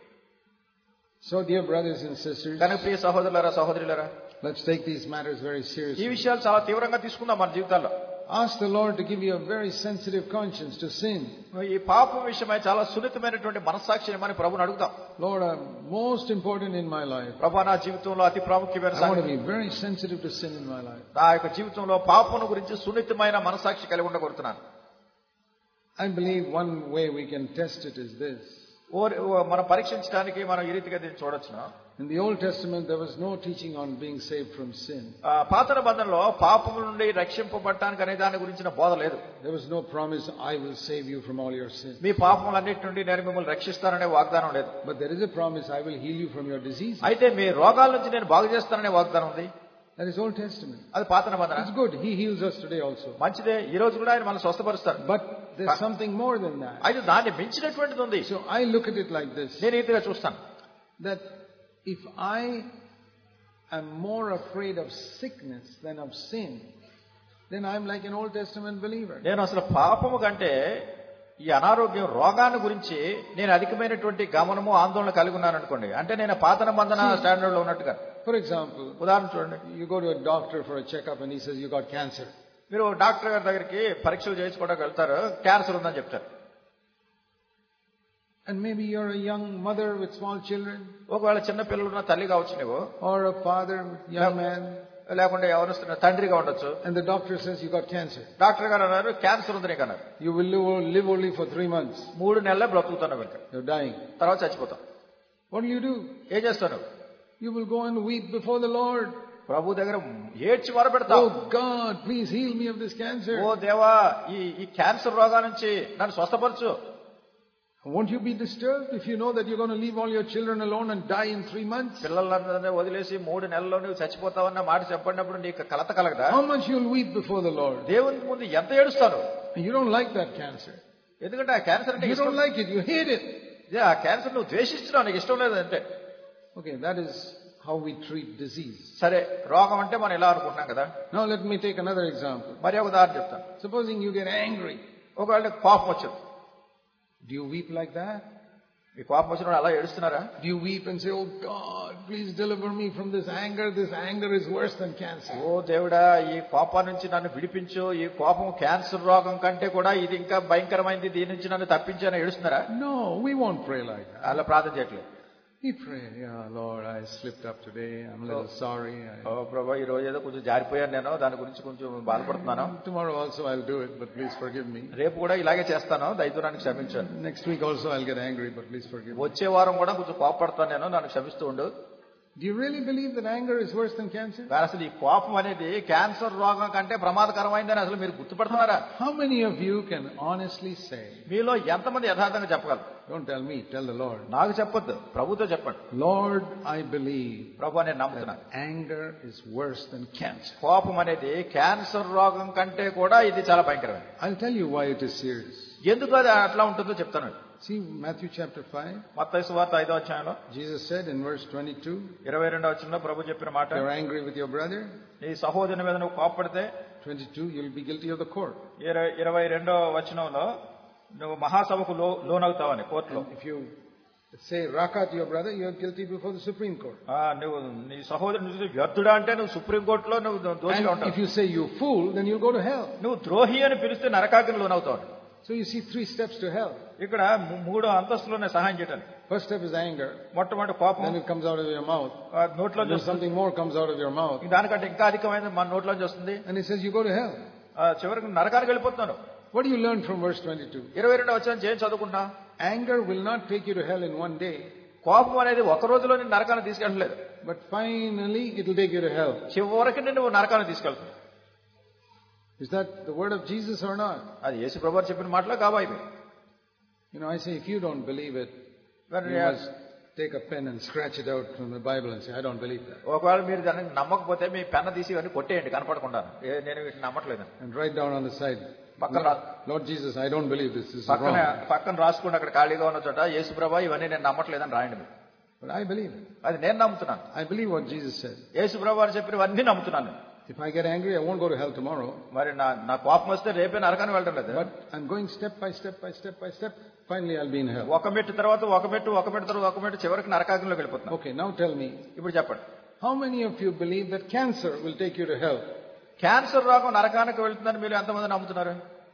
So dear brothers and sisters, కనుక ప్రియ సహోదరులారా సహోదరులారా, let's take these matters very seriously. ఈ విషయాలు చాలా తీవ్రంగా తీసుకుందాం మన జీవితాల్లో. Ask the Lord to give you a very sensitive conscience to sin. ఈ పాపం విషయమై చాలా సున్నితమైనటువంటి మనస్సాక్షి ఇవ్వమని ప్రభువుని అడుగుదాం. Lord, I'm most important in my life. ప్రభువా నా జీవితంలో అతి ప్రాముఖ్యమైన I want to సంగతి be very sensitive to sin in my life. నా యొక్క జీవితంలో పాపం గురించి సున్నితమైన మనస్సాక్షి కలిగి ఉండగలుగుతున్నాను. I believe one way we can test it is this. ఓ మనం పరీక్షించడానికి మనం ఈ రీతిగా దీన్ని చూడొచ్చును. In the Old Testament, there was no teaching on being saved from sin. పాత నిబంధనలో పాపము నుండి రక్షింపబడటానికి అనే దాని గురించిన బోధ లేదు. There was no promise, I will save you from all your sins. మీ పాపములన్నిటి నుండి నేను మిమ్మల్ని రక్షిస్తాననే వాగ్దానం లేదు. But there is a promise, I will heal you from your disease. అయితే మీ రోగాల నుంచి నేను బాగు చేస్తాననే వాగ్దానం ఉంది. That is Old Testament. అది పాత నిబంధన. It's good. He heals us today also. మంచిదే, ఈ రోజు కూడా ఆయన మనల్ని స్వస్థపరుస్తారు. But there's something more than that. అయితే దాన్ని మించినటువంటిది ఉంది. So I look at it like this. నేను ఈ రీతిగా చూస్తాను. That if I am more afraid of sickness than of sin, then I'm like an Old Testament believer. నేను అసలు పాపము కంటే ఈ అనారోగ్యం రోగాన్ని గురించి నేను అధికమైనటువంటి గమనము ఆందోళన కలిగి ఉన్నాను అనుకోండి. అంటే నేను పాత నిబంధన స్టాండర్డ్ లో ఉన్నట్టుగా. For example, ఉదాహరణ చూడండి. you go to a doctor for a checkup and he says you got cancer. మీరు డాక్టర్ గారి దగ్గరికి పరీక్షలు చేయించుకోవడానికి వెళ్తారు, క్యాన్సర్ ఉందని చెప్తారు. And maybe you're a young mother with small children. ఒకవేళ చిన్న పిల్లలు ఉన్న తల్లి కావచ్చు నువ్వు. Or a father, young man. లేకుంటే ఎవరు తండ్రిగా ఉండొచ్చు. And the doctor says you got cancer. Doctor గారు అన్నారు క్యాన్సర్ ఉంది నీకు అన్నారు. You will live only for three months. మూడు నెలలే బ్రతుకుతున్నావు కనుక. You're dying. తర్వాత చచ్చిపోతావు. What will you do? ఏం చేస్తావు? You will go and weep before the Lord. ప్రభు దగ్గర ఏడ్చి మొరపెడతావు. Oh God, please heal me of this cancer. ఓ దేవా, ఈ ఈ క్యాన్సర్ రోగా నుంచి నన్ను స్వస్థపరచు. Won't you be disturbed if you know that you're going to leave all your children alone and die in three months? పిల్లలందరినీ వదిలేసి మూడు నెలల్లో నువ్వు చచ్చిపోతావన్న మాట చెప్పినప్పుడు నీకు కలత కలగదా? How much you'll weep before the Lord? దేవుని ముందు ఎంత ఏడుస్తాను. You don't like that cancer. ఎందుకంటే ఆ క్యాన్సర్ అంటే you don't like it, you hate it. ఆ క్యాన్సర్ నువ్వు ద్వేషిస్తున్నావు, నీకు ఇష్టం లేదు అంటే. Okay, that is how we treat disease. సరే, రోగం అంటే మనం ఎలా అనుకుంటున్నాం కదా. Now let me take another example. మరి ఒక ఉదాహరణ చెప్తాను. Supposing you get angry. ఒకవేళ కోపం వచ్చింది. Do you weep like that? ఈ కోపం వచ్చినప్పుడు అలా ఏడుస్తున్నారా? Do you weep and say, oh God, please deliver me from this anger. This anger is worse than cancer. ఓ దేవుడా, ఈ కోపం నుంచి నన్ను విడిపించు. ఈ కోపం క్యాన్సర్ రోగం కంటే కూడా ఇది ఇంకా భయంకరమైంది, దీని నుంచి నన్ను తప్పించు అని ఏడుస్తున్నారా? No, we won't pray like that. అలా ప్రార్థన చేయట్లేదు. We pray, yeah, Lord, I slipped up today. I'm a little sorry. ఓ ప్రభా, ఈ రోజు ఏదో కొంచెం జారిపోయాను, నేను దాని గురించి కొంచెం బాధపడుతున్నాను. Tomorrow also I'll do it, but please forgive me. రేపు కూడా ఇలాగే చేస్తాను, దయతో నన్ను క్షమించాను. Next week also I'll get angry, but please forgive me. వచ్చే వారం కూడా కొంచెం కోపపడతాను నేను, నన్ను క్షమిస్తూ ఉండు. Do you really believe that anger is worse than cancer? అసలు ఈ కోపం అనేది క్యాన్సర్ రోగం కంటే ప్రమాదకరమైందని అసలు మీరు గుర్తుపడుతున్నారా? How many of you can honestly say? మీలో ఎంతమంది యథార్థంగా చెప్పగలరు? Don't tell me, tell the Lord. నాకు చెప్పొద్దు, ప్రభుతో చెప్పండి. Lord, I believe ప్రభు నేను నమ్ముతున్నాను, anger is worse than cancer. కోపం అనేది క్యాన్సర్ రోగం కంటే కూడా ఇది చాలా భయంకరమైనది. I'll tell you why it is serious. ఎందుకు అది అట్లా ఉంటుందో చెప్తాను. See Matthew chapter five. మత్తయి సువార్త ఐదో అధ్యాయంలో Jesus said in verse twenty-two. ఇరవై రెండవ వచనంలో ప్రభు చెప్పిన మాట, You're angry with your brother. నీ సహోదరుని మీద నువ్వు కోపపడితే twenty-two, you'll be guilty of the court. ఇరవై రెండవ వచనంలో నువ్వు మహాసభకు లో లోనవుతావని కోర్టులో. If you say raka to your brother, you're guilty before the Supreme Court. నువ్వు నీ సహోదరుని చూసి వ్యర్థుడా అంటే నువ్వు సుప్రీం కోర్టులో నువ్వు దోషిగా ఉంటావు. If you say you fool, then you'll go to hell. నువ్వు ద్రోహి అని పిలిస్తే నరకాగ్ని లోనవుతావు. So you see three steps to hell. ఇక్కడ మూడో అంతస్తులోనే సహాయం చేయడానికి. First step is anger. మొట్టమొదటి కోపం. Then it comes out of your mouth. నోట్లో Then something more comes out of your mouth. దానికంటే ఇంకా అధికమైనది మన నోట్లోంచి వస్తుంది. And he says you go to hell. చివరికి నరకానికి వెళ్ళిపోతున్నాను. What do you learn from verse twenty-two? ఇరవై రెండవ వచనం చేసి చదువుకుంటా. Anger will not take you to hell in one day. కోపం అనేది ఒక రోజులో నిన్ను నరకాన్ని తీసుకెళ్ళలేదు. But finally it will take you to hell. చివరికి నువ్వు నరకాన్ని తీసుకెళ్తావు. Is that the word of Jesus or not? అది యేసు ప్రభువారు చెప్పిన మాటలా కావా ఇవి? You know, I say, if you don't believe it, మరి you must take a pen and scratch it out from the Bible and say, I don't believe that. ఒకవేళ మీరు దాన్ని నమ్మకపోతే మీ పెన్న తీసి ఇవన్నీ కొట్టేయండి కనపడకుండా, నేను వీటిని నమ్మట్లేదు. And write down on the side, పక్కన Lord Jesus, I don't believe this. This is పక్కన wrong. పక్కన రాసుకోండి, అక్కడ ఖాళీగా ఉన్న చోట యేసు ప్రభువా ఇవన్నీ నేను నమ్మట్లేదని రాయండి. But I believe it. అది నేను నమ్ముతున్నాను. I believe what Jesus said. యేసు ప్రభువారు చెప్పినవన్నీ నమ్ముతున్నాను. If I get angry, I won't go to hell tomorrow. మరి నా నా కోపం వస్తే రేపే నరకానికి వెళ్ళడం లేదు. But I'm going step by step by step by step. Finally, I'll be in hell. ఒక మెట్టు తర్వాత ఒక మెట్టు ఒక మెట్టు తర్వాత ఒక మెట్టు చివరికి నరకాగ్నిలోకి వెళ్ళిపోతున్నా. Okay, now tell me. ఇప్పుడు చెప్పండి. How many of you believe that cancer will take you to hell? Cancer రోగం నరకానికి వెళ్తుందని మీరు ఎంతమంది నమ్ముతున్నారు?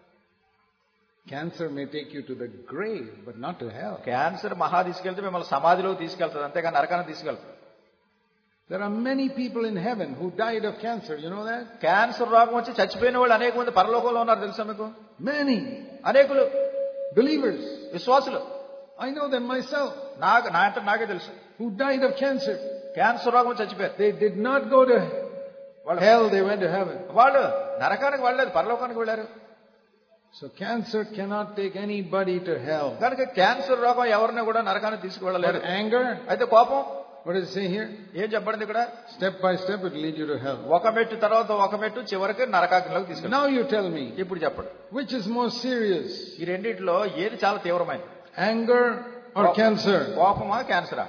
Cancer may take you to the grave, but not to hell. Cancer మహా తీసుకెళ్తే మిమ్మల్ని సమాధిలోకి తీసుకెళ్తుంది, అంతేగాని నరకానికి తీసుకెళ్తుంది. There are many people in heaven who died of cancer. You know that? Cancer రోగం వచ్చి చచ్చిపోయిన వాళ్ళు అనేక మంది పరలోకంలో ఉన్నారు, తెలుసా మీకు? Many అనేకులు believers. విశ్వాసులు. I know them myself. నాకు నా అంటే నాకే తెలుసు. Who died of cancer. Cancer రోగం చచ్చిపోయారు. They did not go to hell, they went to heaven. వాళ్ళు నరకానికి వెళ్ళలేదు, పరలోకానికి వెళ్ళారు. So cancer cannot take anybody to hell. కనుక క్యాన్సర్ రోగం ఎవరిని కూడా నరకానికి తీసుకువెళ్ళలేదు. But anger, అయితే కోపం, what does it say here? ఏం చెప్పండి ఇక్కడ? Step by step it will lead you to hell. ఒక మెట్టు తర్వాత ఒక మెట్టు చివరికి నరకాగ్నిలోకి తీసుకెళ్తారు. Now you tell me. ఇప్పుడు చెప్పండి. Which is more serious? ఈ రెండిట్లో ఏది చాలా తీవ్రమైనది? Anger or cancer? కోపమా క్యాన్సరా?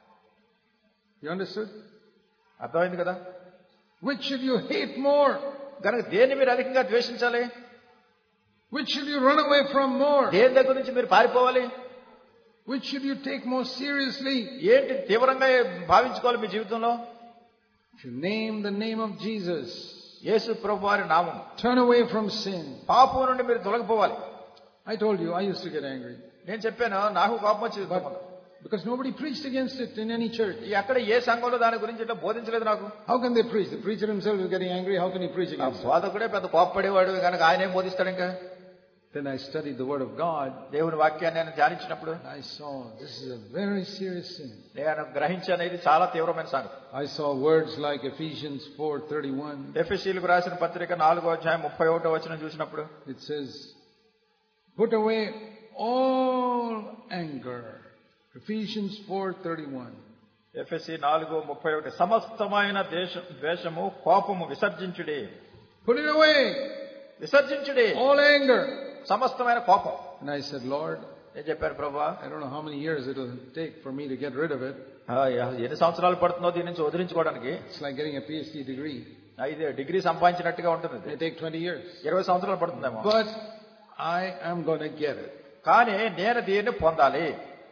You understood? అర్థమైంది కదా? Which should you hate more? కనుక దేన్ని మీరు అధికంగా ద్వేషించాలి? Which should you run away from more? దేని దగ్గర నుంచి మీరు పారిపోవాలి? Which should you take more seriously? ఏంటి తీవ్రంగా భావించుకోవాలి మీ జీవితంలో? If you name the name of Jesus, యేసు ప్రభువారి నామం, turn away from sin. పాపం నుండి మీరు తొలగిపోవాలి. I told you I used to get angry. నేను చెప్పాను, నాకు కోపం వచ్చేది. Because nobody preached against it in any church. ఎక్కడ ఏ సంఘంలో దాని గురించి ఇట్లా బోధించలేదు నాకు. How can they preach? The preacher himself is getting angry. How can he preach against it? బోధకుడే పెద్ద కోపపడేవాడు, కనుక ఆయన ఏం బోధిస్తాడు ఇంకా? Then I studied the word of God. దేవుని వాక్యాన్ని నేను ధ్యానించినప్పుడు I saw this is a very serious sin. నేను గ్రహించాను, ఇది చాలా తీవ్రమైన సంగతి. I saw words like Ephesians four thirty-one. ఎఫెసీయులకు రాసిన పత్రిక నాలుగో అధ్యాయం ముప్పై ఒకటో వచనం చూసినప్పుడు It says, put away all anger. Ephesians four thirty-one. ఎఫెసీ నాలుగు ముప్పై ఒకటి సమస్తమైన దేశం ద్వేషము కోపము విసర్జించుడి. Put it away. విసర్జించుడి All anger. సమస్తమైన కోపం. And I said, Lord, నేను చెప్పాను, ప్రభువా, I don't know how many years it will take for me to get rid of it. ఎన్ని సంవత్సరాలు పడుతుందో దీని నుంచి వదిలించుకోవడానికి. It's like getting a P H D degree. ఇది డిగ్రీ సంపాదించినట్టుగా ఉంటుంది. It may take twenty years. ఇరవై సంవత్సరాలు పడుతుందేమో. But I am going to get it. కానీ నేను దీన్ని పొందాలి.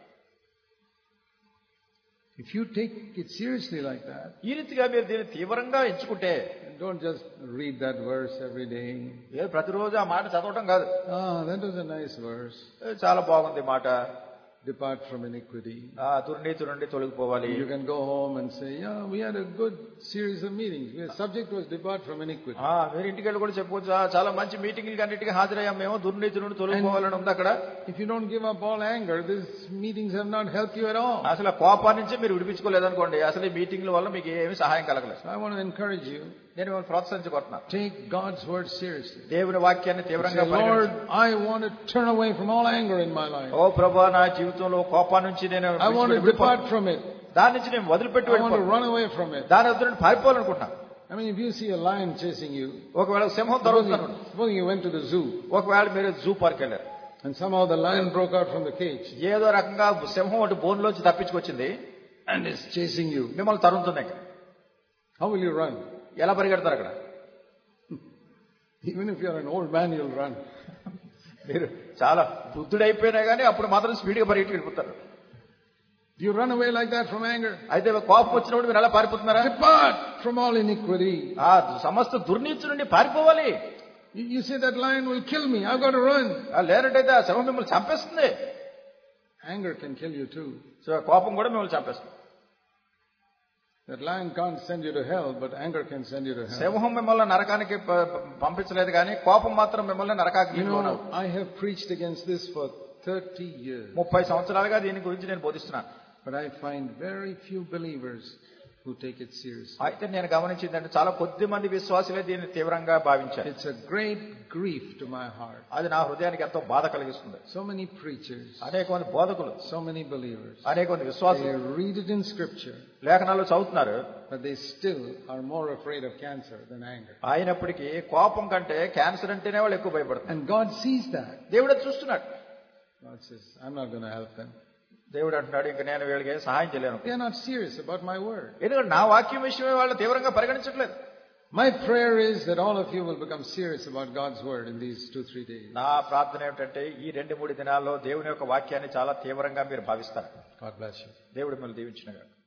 If you take it seriously like that, ఈ రీతిగా మీరు దీన్ని తీవ్రంగా ఎంచుకుంటే, don't just read that verse every day. ఏ ప్రతిరోజు ఆ మాట చదవటం కాదు. Ah, that was a nice verse. చాలా బాగుంది మాట. Depart from iniquity. ఆ దుర్నీతి నుండి తొలగిపోవాలి. You can go home and say, yeah, we had a good series of meetings. The subject was depart from iniquity. ఆ మీరు ఇంటికి వెళ్ళి కూడా చెప్పొచ్చు, చాలా మంచి మీటింగ్లకి అన్నిటికీ హాజరయ్యాం మేము, దుర్నీతి నుండి తొలగిపోవాలని ఉంది అక్కడ. If you don't give up all anger, these meetings have not helped you at all. అసలు కోపాన్ని నుంచి మీరు విడిపించుకోలేదనుకోండి, అసలు ఈ మీటింగ్ల వల్ల మీకు ఏమి సహాయం కలగలేదు. So I want to encourage you. నేను మిమ్మల్ని ప్రోత్సహించుకుంటున్నాను. Take God's word seriously. దేవుని వాక్యాన్ని తీవ్రంగా పరిగణించండి. Lord, I want to turn away from all anger in my life. ఓ ప్రభువా, నా జీవితంలో కోపం నుంచి నేను I want to depart from it. దాని నుంచి నేను వదిలిపెట్టి I want to వెళ్ళిపోతాను. run away from it. దాని వద్ద నుండి పారిపోవాలనుకుంటున్నాను. I mean, if you see a lion chasing you, ఒకవేళ సింహం తరుగుతున్నాను, suppose you went to the zoo, ఒకవేళ మీరు జూ పార్క్ వెళ్ళారు, and somehow the lion broke out from the cage, ఏదో రకంగా సింహం ఒకటి బోన్లోంచి తప్పించుకొచ్చింది and is chasing you, మిమ్మల్ని తరుగుతుంది, how will you run? ఎలా పరిగెడతారు అక్కడ? Even if you are an old man, you'll run. మీరు చాలా వృద్ధుడైపోయినా కానీ అప్పుడు మాత్రం స్పీడ్గా పరిగెట్టి వెళ్ళిపోతారు. Do you run away like that from anger? అయితే కోపం వచ్చినప్పుడు మీరు ఎలా పారిపోతున్నారా? Depart from all iniquity. ఆ సమస్త దుర్నీతి నుండి పారిపోవాలి. You, you say that lion will kill me. I've got to run. లేనట్టయితే ఆ సింహం మిమ్మల్ని చంపేస్తుంది. Anger can kill you too. So కోపం కూడా మిమ్మల్ని చంపేస్తుంది. That lion can't send you to hell, but anger can send you to hell. సింహం మిమ్మల్ని నరకానికి పంపించలేదు కానీ కోపం మాత్రం మిమ్మల్ని నరకానికి. You know, I have preached against this for thirty years. ముప్పై సంవత్సరాలుగా దీని గురించి నేను బోధిస్తున్నాను. But I find very few believers who who take it seriously. అయితే నేను గమనించిందంటే చాలా కొద్ది మంది విశ్వాసులే దీన్ని తీవ్రంగా భావించారు. It's a great grief to my heart. అది నా హృదయానికి ఎంతో బాధ కలిగిస్తుంది. So many preachers, అనేక మంది బోధకులు, so many believers, అనేక మంది they విశ్వాసులు read it in scripture, లేఖనాల్లో చదువుతున్నారు, but they still are more afraid of cancer than anger. అయినప్పటికీ కోపం కంటే క్యాన్సర్ అంటేనే వాళ్ళు ఎక్కువ భయపడతారు. And God sees that. దేవుడు అది చూస్తున్నాడు. God says, I'm not going to help them. దేవుడు అంటున్నాడు, ఇంక నేను వీళ్ళకి సహాయం చేయలేను. They are not serious about my word. ఎందుకంటే నా వాక్యం విషయమే వాళ్ళు తీవ్రంగా పరిగణించట్లేదు. My prayer is that all of you will become serious about God's word in these two, three days. నా ప్రార్థన ఏమిటంటే ఈ రెండు మూడు దినాల్లో దేవుని యొక్క వాక్యాన్ని చాలా తీవ్రంగా మీరు భావిస్తారు. God bless you. దేవుడు మిమ్మల్ని దీవించునుగాక.